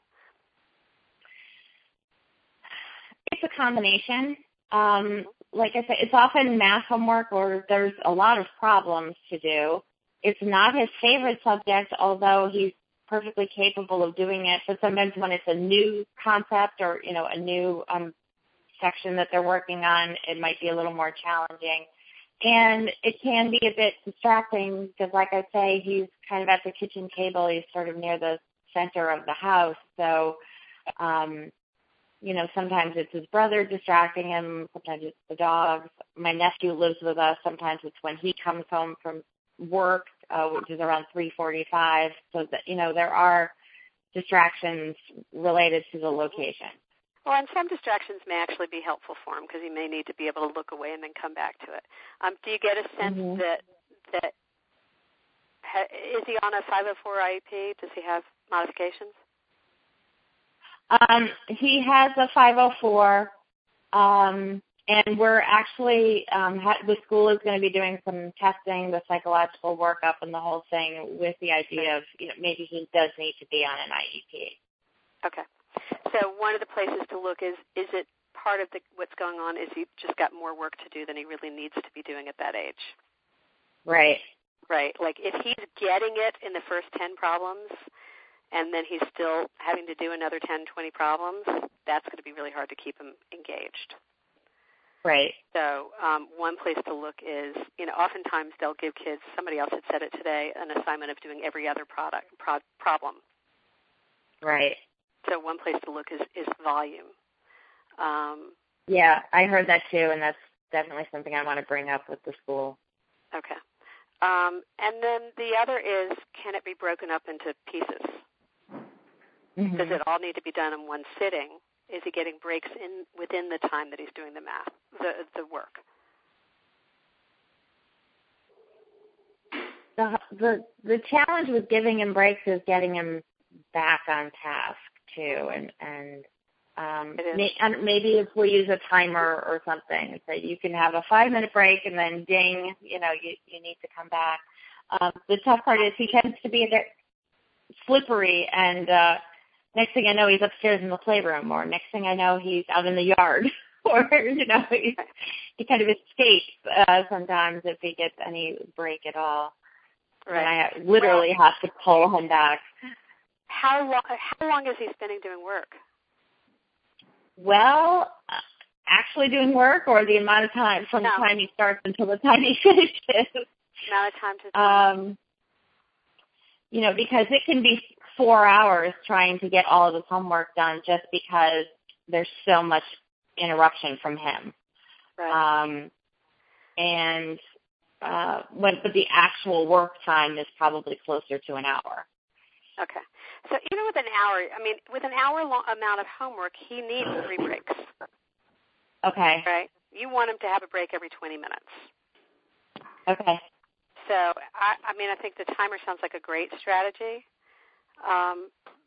It's a combination. Um, like I said, it's often math homework or there's a lot of problems to do. It's not his favorite subject, although he's perfectly capable of doing it. But sometimes when it's a new concept or, you know, a new um, section that they're working on, it might be a little more challenging. And it can be a bit distracting because, like I say, he's kind of at the kitchen table. He's sort of near the center of the house. So, um, you know, sometimes it's his brother distracting him. Sometimes it's the dogs. My nephew lives with us. Sometimes it's when he comes home from work, uh, which is around three forty-five. So, that, you know, there are distractions related to the location. Well, and some distractions may actually be helpful for him because he may need to be able to look away and then come back to it. Um, do you get a sense mm-hmm. that that ha, is he on a five oh four I E P? Does he have modifications? Um, he has a five oh four, um, and we're actually, um, ha- the school is going to be doing some testing, the psychological workup and the whole thing with the idea of, you know, maybe he does need to be on an I E P. Okay. So one of the places to look is, is it part of the, what's going on is he just got more work to do than he really needs to be doing at that age? Right. Right. Like if he's getting it in the first ten problems, and then he's still having to do another ten, twenty problems, that's going to be really hard to keep him engaged. Right. So um, one place to look is, you know, oftentimes they'll give kids, somebody else had said it today, an assignment of doing every other product pro- problem. Right. So one place to look is, is volume. Um, yeah, I heard that too, and that's definitely something I want to bring up with the school. Okay. Um, and then the other is, can it be broken up into pieces? Mm-hmm. Does it all need to be done in one sitting? Is he getting breaks in within the time that he's doing the math, the the work? The the the challenge with giving him breaks is getting him back on task too, and and um, may, and maybe if we use a timer or something, so you can have a five minute break and then ding, you know, you you need to come back. Um, the tough part is he tends to be a bit slippery and. Uh, Next thing I know, he's upstairs in the playroom, or next thing I know, he's out in the yard, or, you know, he, he kind of escapes uh, sometimes if he gets any break at all. Right. And I literally well, have to pull him back. How long, how long is he spending doing work? Well, uh, actually doing work, or the amount of time from no. the time he starts until the time he finishes? Amount of time to time. Um, you know, because it can be four hours trying to get all of his homework done just because there's so much interruption from him. Right. Um, and uh, when, but the actual work time is probably closer to an hour. Okay. So even with an hour, I mean, with an hour long amount of homework, he needs three breaks. Okay. Right? You want him to have a break every twenty minutes. Okay. So, I, I mean, I think the timer sounds like a great strategy. Um,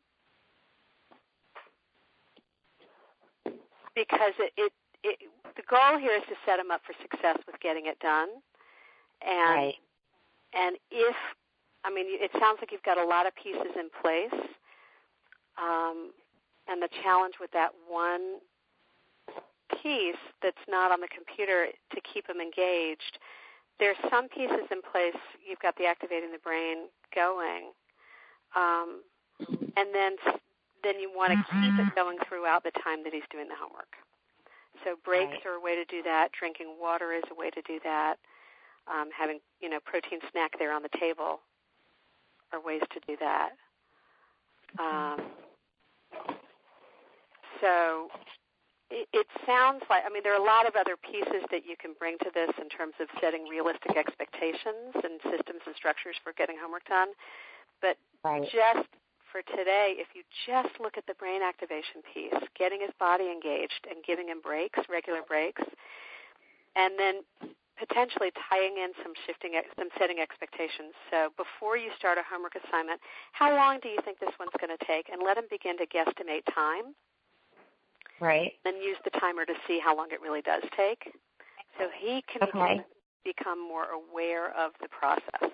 because it, it, it, the goal here is to set him up for success with getting it done. And, right. and if, I mean, it sounds like you've got a lot of pieces in place. Um, and the challenge with that one piece that's not on the computer to keep him engaged, there's some pieces in place. You've got the activating the brain going. Um, and then then you want to keep it going throughout the time that he's doing the homework. So breaks right. are a way to do that. Drinking water is a way to do that. Um, having, you know, protein snack there on the table are ways to do that. Um, so it, it sounds like, I mean, there are a lot of other pieces that you can bring to this in terms of setting realistic expectations and systems and structures for getting homework done. But right. just for today, if you just look at the brain activation piece, getting his body engaged and giving him breaks, regular breaks, and then potentially tying in some shifting, some setting expectations. So before you start a homework assignment, how long do you think this one's going to take? And let him begin to guesstimate time. Right. Then use the timer to see how long it really does take. So he can okay. become more aware of the process.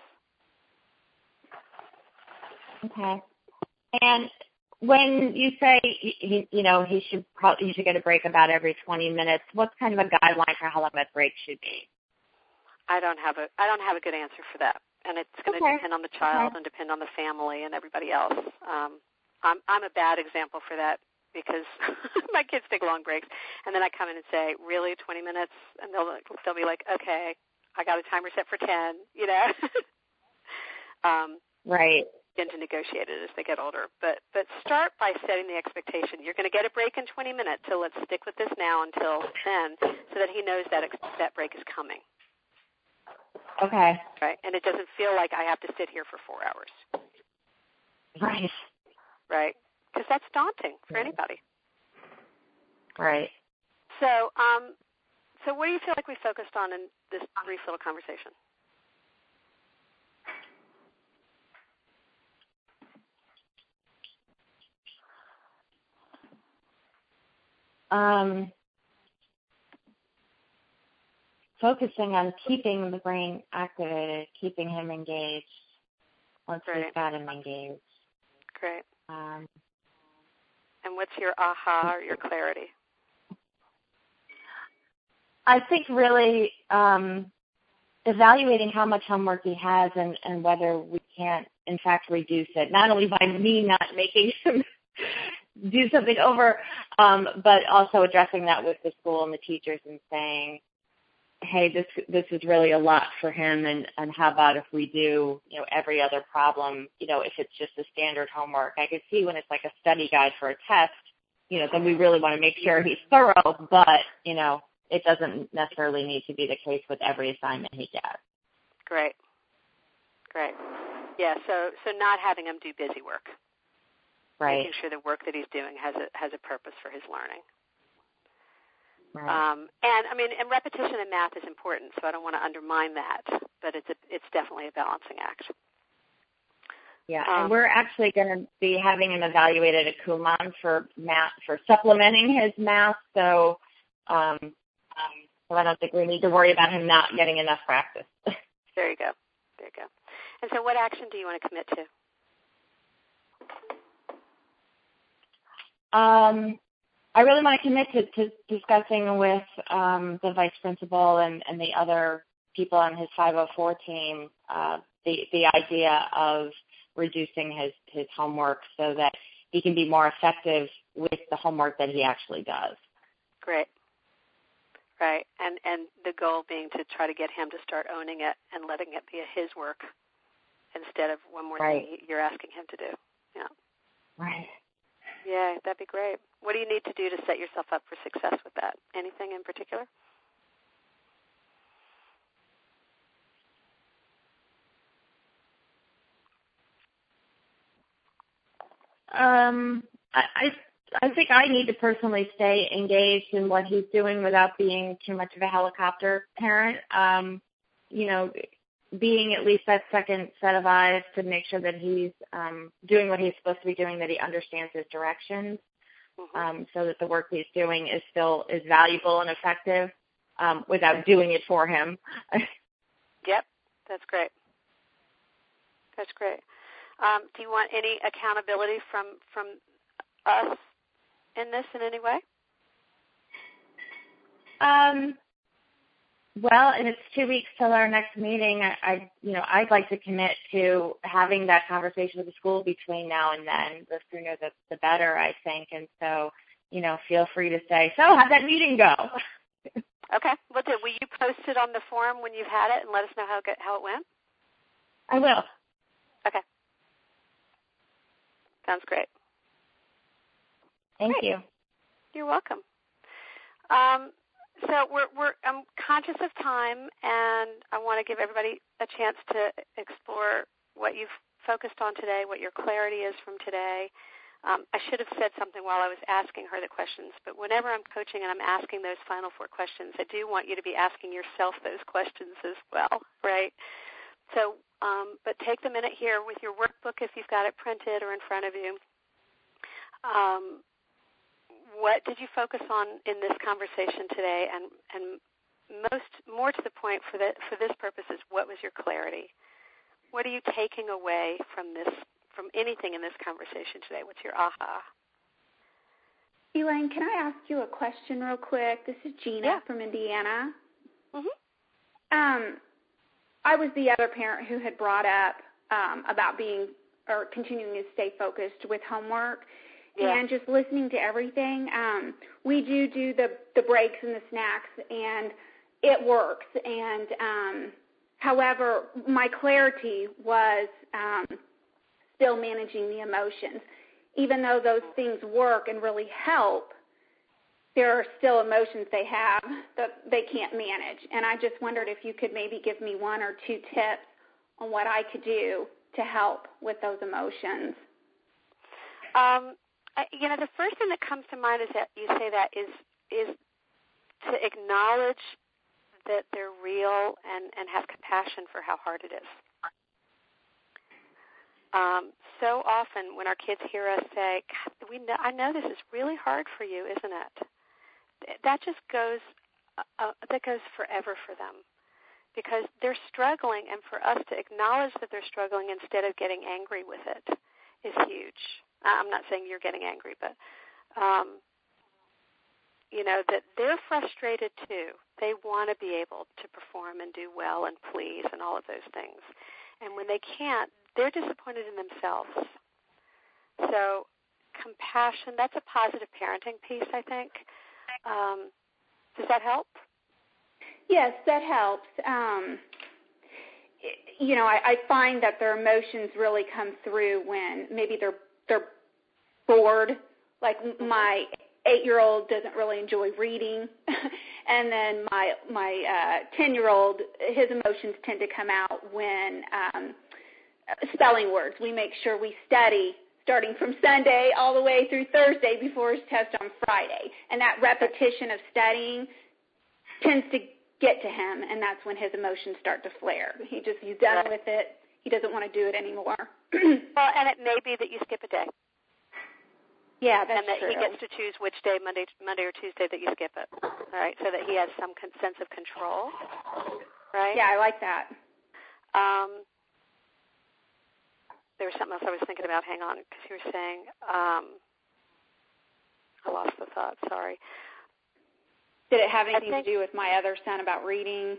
Okay. And when you say he, you know, he should probably he should get a break about every twenty minutes, what's kind of a guideline for how long that break should be? I don't have a I don't have a good answer for that, and it's going to okay. depend on the child okay. and depend on the family and everybody else. Um, I'm I'm a bad example for that because my kids take long breaks, and then I come in and say, really, twenty minutes, and they'll they'll be like, okay, I got a timer set for ten, you know. um, right. Begin to negotiate it as they get older, but but start by setting the expectation. You're going to get a break in twenty minutes, so let's stick with this now until then, so that he knows that ex- that break is coming. Okay. Right, and it doesn't feel like I have to sit here for four hours. Right. Right, because that's daunting for anybody. Right. So, um, so what do you feel like we focused on in this brief little conversation? Um, focusing on keeping the brain activated, keeping him engaged once Great. we've got him engaged. Great. Um, and what's your aha or your clarity? I think really um, evaluating how much homework he has and, and whether we can't, in fact, reduce it, not only by me not making him do something over, um, but also addressing that with the school and the teachers and saying, hey, this this is really a lot for him, and, and how about if we do, you know, every other problem, you know, if it's just a standard homework. I could see when it's like a study guide for a test, you know, then we really want to make sure he's thorough, but, you know, it doesn't necessarily need to be the case with every assignment he gets. Great. Great. Yeah, so so not having him do busy work. Right. Making sure the work that he's doing has a has a purpose for his learning. Right. Um, and I mean, and repetition in math is important, so I don't want to undermine that, but it's a, it's definitely a balancing act. Yeah, um, and we're actually going to be having him evaluated at Kumon for math, for supplementing his math. So, um, um, so I don't think we need to worry about him not getting enough practice. There you go. There you go. And so, what action do you want to commit to? Um. I really want to commit to, to discussing with um, the vice principal and, and the other people on his five oh four team uh, the, the idea of reducing his, his homework so that he can be more effective with the homework that he actually does. Great. Right. And, and the goal being to try to get him to start owning it and letting it be his work instead of one more right. thing you're asking him to do. Yeah. Right. Yeah, that'd be great. What do you need to do to set yourself up for success with that? Anything in particular? Um, I, I I think I need to personally stay engaged in what he's doing without being too much of a helicopter parent. Um, you know, being at least that second set of eyes to make sure that he's um, doing what he's supposed to be doing, that he understands his directions. Um, so that the work he's doing is still is valuable and effective um, without doing it for him. Yep, that's great. That's great. Um, do you want any accountability from from us in this in any way? Um. Well, and it's two weeks till our next meeting. I, I, you know, I'd like to commit to having that conversation with the school between now and then. The sooner the, the better, I think. And so, you know, feel free to say, so how'd that meeting go? Okay. Well, do, will you post it on the forum when you've had it and let us know how it, how it went? I will. Okay. Sounds great. Thank great. you. You're welcome. Um, So we're, we're, I'm conscious of time, and I want to give everybody a chance to explore what you've focused on today, what your clarity is from today. Um, I should have said something while I was asking her the questions, but whenever I'm coaching and I'm asking those final four questions, I do want you to be asking yourself those questions as well, right? So, um, but take the minute here with your workbook if you've got it printed or in front of you. Um, what did you focus on in this conversation today? And, and most, more to the point for, the, for this purpose is, what was your clarity? What are you taking away from this, from anything in this conversation today? What's your aha? Elaine, can I ask you a question real quick? This is Gina yeah. from Indiana. Mm-hmm. Um, I was the other parent who had brought up um, about being or continuing to stay focused with homework. Yeah. And just listening to everything, um, we do do the, the breaks and the snacks, and it works. And um, however, my clarity was um, still managing the emotions. Even though those things work and really help, there are still emotions they have that they can't manage. And I just wondered if you could maybe give me one or two tips on what I could do to help with those emotions. Um, I, you know, the first thing that comes to mind is that you say that is is to acknowledge that they're real and, and have compassion for how hard it is. Um, so often when our kids hear us say, God, we know, I know this is really hard for you, isn't it? That just goes, uh, that goes forever for them, because they're struggling, and for us to acknowledge that they're struggling instead of getting angry with it is huge. I'm not saying you're getting angry, but, um, you know, that they're frustrated too. They want to be able to perform and do well and please and all of those things. And when they can't, they're disappointed in themselves. So compassion, that's a positive parenting piece, I think. Um, does that help? Yes, that helps. Um, you know, I, I find that their emotions really come through when maybe they're they're bored. Like my eight-year-old doesn't really enjoy reading, and then my my uh, ten-year-old, his emotions tend to come out when um, spelling words. We make sure we study starting from Sunday all the way through Thursday before his test on Friday, and that repetition of studying tends to get to him, and that's when his emotions start to flare. He just he's done with it. He doesn't want to do it anymore. Well, and it may be that you skip a day. Yeah, that's and that true. he gets to choose which day, Monday, Monday or Tuesday, that you skip it. All right, so that he has some con- sense of control. Right? Yeah, I like that. Um, there was something else I was thinking about. Hang on, because you were saying um, I lost the thought. Sorry. Did it have anything think, to do with my other son about reading?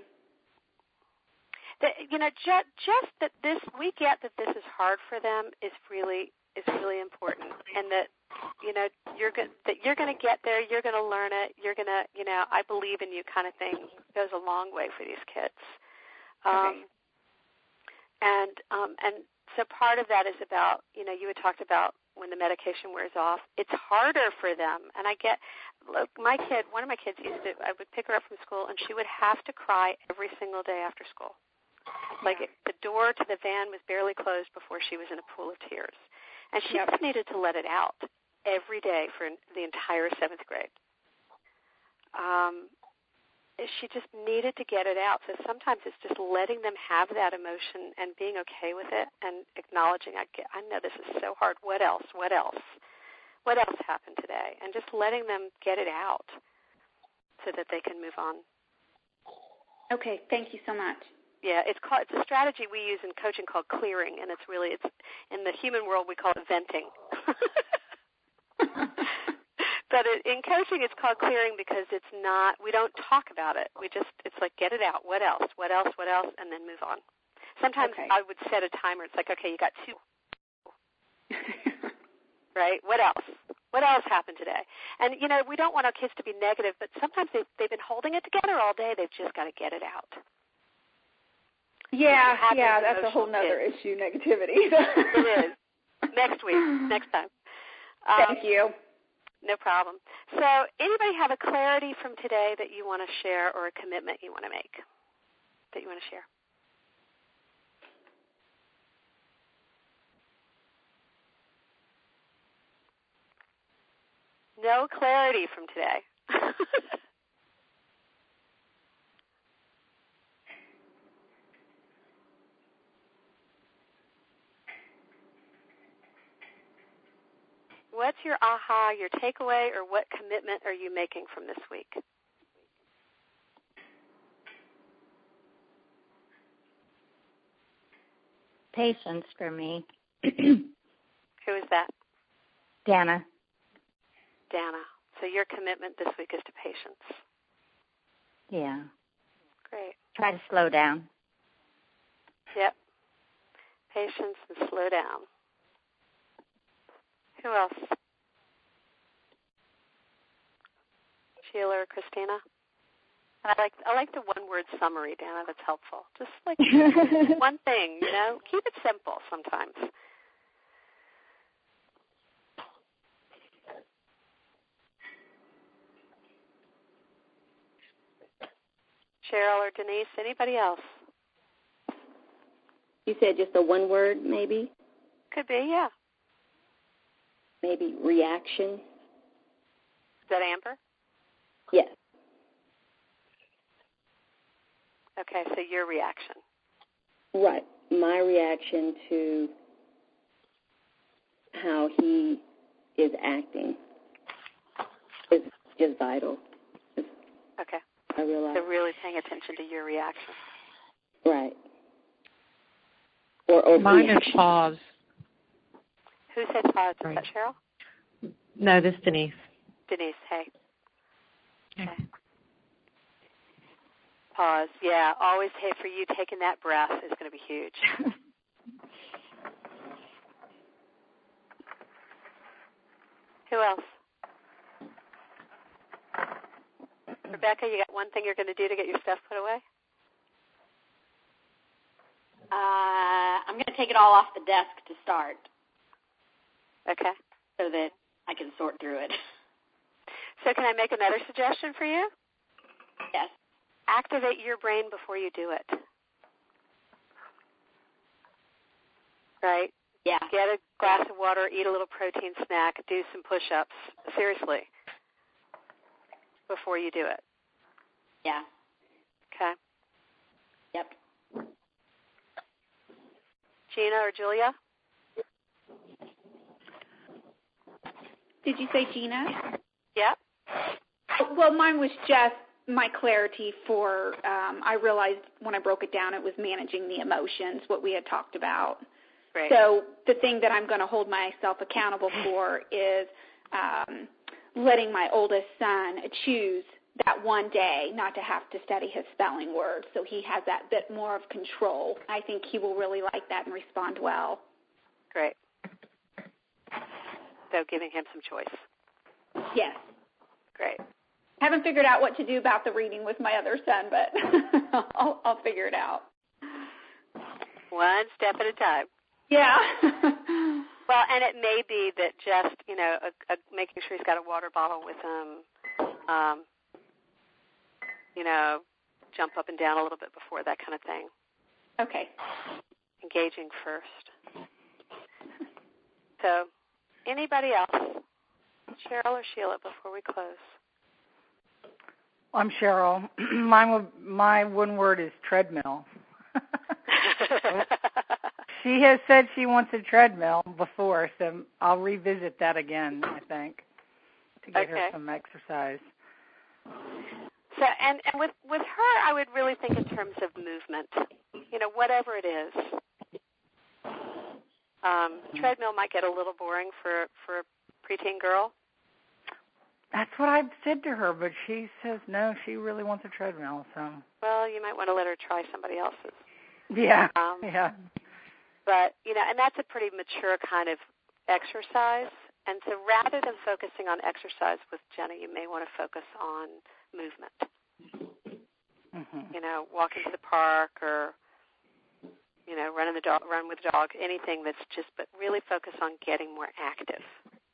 That, you know, just, just that this we get that this is hard for them is really is really important, and that you know you're go- that you're going to get there. You're going to learn it. You're going to, you know, I believe in you kind of thing goes a long way for these kids. Um, okay. And um, and so part of that is about, you know, you had talked about when the medication wears off, it's harder for them. And I get, look, my kid, one of my kids used to, I would pick her up from school, and she would have to cry every single day after school. Like it, the door to the van was barely closed before she was in a pool of tears. And she Yep. just needed to let it out every day for the entire seventh grade. Um, she just needed to get it out. So sometimes it's just letting them have that emotion and being okay with it and acknowledging, I, get, I know this is so hard. What else? What else? What else happened today? And just letting them get it out so that they can move on. Okay, thank you so much. Yeah, it's called, it's a strategy we use in coaching called clearing, and it's really, it's in the human world we call it venting. But it, in coaching, it's called clearing because it's not, we don't talk about it. We just, it's like, get it out. What else? What else? What else? And then move on. Sometimes okay. I would set a timer. It's like, okay, you got two. Right? What else? What else happened today? And, you know, we don't want our kids to be negative, but sometimes they've, they've been holding it together all day. They've just got to get it out. Yeah, yeah, that's a whole other issue, negativity. It is. Next week, next time. Um, Thank you. No problem. So anybody have a clarity from today that you want to share, or a commitment you want to make that you want to share? No clarity from today. What's your aha, your takeaway, or what commitment are you making from this week? Patience for me. Who is that? Dana. Dana. So your commitment this week is to patience. Yeah. Great. Try to slow down. Yep. Patience and slow down. Who else? Sheila or Christina? And I like I like the one word summary, Dana. That's helpful. Just like one thing, you know. Keep it simple sometimes. Cheryl or Denise? Anybody else? You said just a one word, maybe? Could be, yeah. Maybe reaction. Is that Amber? Yes. Okay, so your reaction. Right. My reaction to how he is acting is just vital. It's, okay. I realize. So really paying attention to your reaction. Right. Or, or Mine reaction. is pause. Who said pause? Is Right. that Cheryl? No, this is Denise. Denise, hey. Okay. Pause. Yeah, always, hey, for you, taking that breath is going to be huge. Who else? Rebecca, you got one thing you're going to do to get your stuff put away? Uh, I'm going to take it all off the desk to start. Okay. So that I can sort through it. So can I make another suggestion for you? Yes. Activate your brain before you do it. Right? Yeah. Get a glass of water, eat a little protein snack, do some push-ups. Seriously. Before you do it. Yeah. Okay. Yep. Gina or Julia? Did you say Gina? Yep. Well, mine was just my clarity for, um, I realized when I broke it down, it was managing the emotions, what we had talked about. Great. So the thing that I'm going to hold myself accountable for is um, letting my oldest son choose that one day not to have to study his spelling words, so he has that bit more of control. I think he will really like that and respond well. Great. So giving him some choice. Yes. Great. Haven't figured out what to do about the reading with my other son, but I'll, I'll figure it out. One step at a time. Yeah. Well, and it may be that just, you know, a, a, making sure he's got a water bottle with him, um, you know, jump up and down a little bit before, that kind of thing. Okay. Engaging first. So, anybody else? Cheryl or Sheila before we close? I'm Cheryl. my, my one word is treadmill. She has said she wants a treadmill before, so I'll revisit that again, I think, to get okay. her some exercise. So, and, and with, with her, I would really think in terms of movement, you know, whatever it is. Um, treadmill might get a little boring for, for a preteen girl. That's what I've said to her, but she says no, she really wants a treadmill. So. Well, you might want to let her try somebody else's. Yeah, um, yeah. But, you know, and that's a pretty mature kind of exercise. And so rather than focusing on exercise with Jenna, you may want to focus on movement. Mm-hmm. You know, walking to the park or, you know, running the dog, run with the dog, anything that's just, but really focus on getting more active.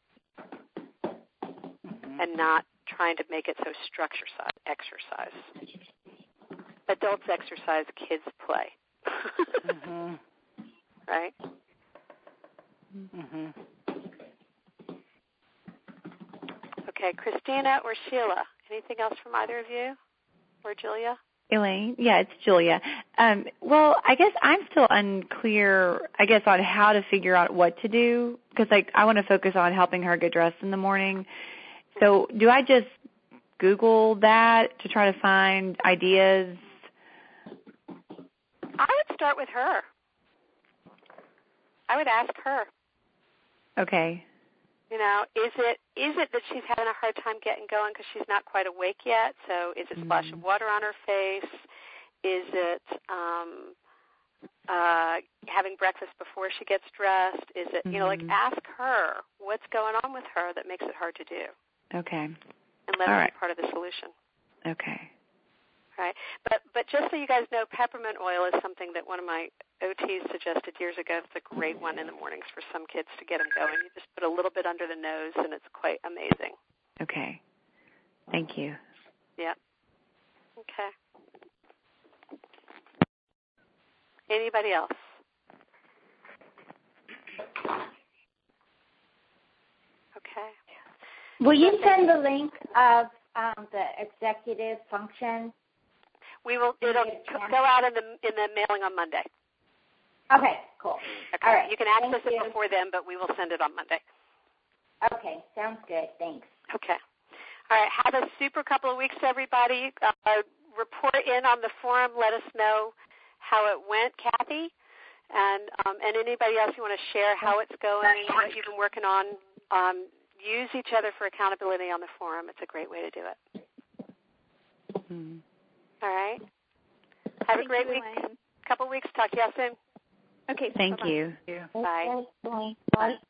Mm-hmm. And not trying to make it so structure exercise. Adults exercise, kids play. Mm-hmm. Right? Mm-hmm. Okay, Christina or Sheila? Anything else from either of you or Julia? Elaine? Yeah, it's Julia. Um, well, I guess I'm still unclear, I guess, on how to figure out what to do because, like, I want to focus on helping her get dressed in the morning. So do I just Google that to try to find ideas? I would start with her. I would ask her. Okay. You know, is it is it that she's having a hard time getting going because she's not quite awake yet? So is it mm-hmm. splash of water on her face? Is it um, uh, having breakfast before she gets dressed? Is it, mm-hmm. you know, like ask her what's going on with her that makes it hard to do. Okay. And let All her right. be part of the solution. Okay. Right. But but just so you guys know, peppermint oil is something that one of my O Ts suggested years ago. It's a great one in the mornings for some kids to get them going. You just put a little bit under the nose, and it's quite amazing. Okay. Thank you. Yeah. Okay. Anybody else? Okay. Will you send the link of um, the executive function? We will. It'll go out in the in the mailing on Monday. Okay, cool. Okay. All right. You can access Thank it you. before then, but we will send it on Monday. Okay, sounds good. Thanks. Okay. All right. Have a super couple of weeks, everybody. Uh, report in on the forum. Let us know how it went, Kathy, and um, and anybody else you want to share how it's going, what you've been working on. Um, use each other for accountability on the forum. It's a great way to do it. Mm-hmm. All right. Have Thank a great you, week. Elaine. Couple weeks. Talk to you soon. Okay. Thank bye-bye. you. Bye. Bye. Bye.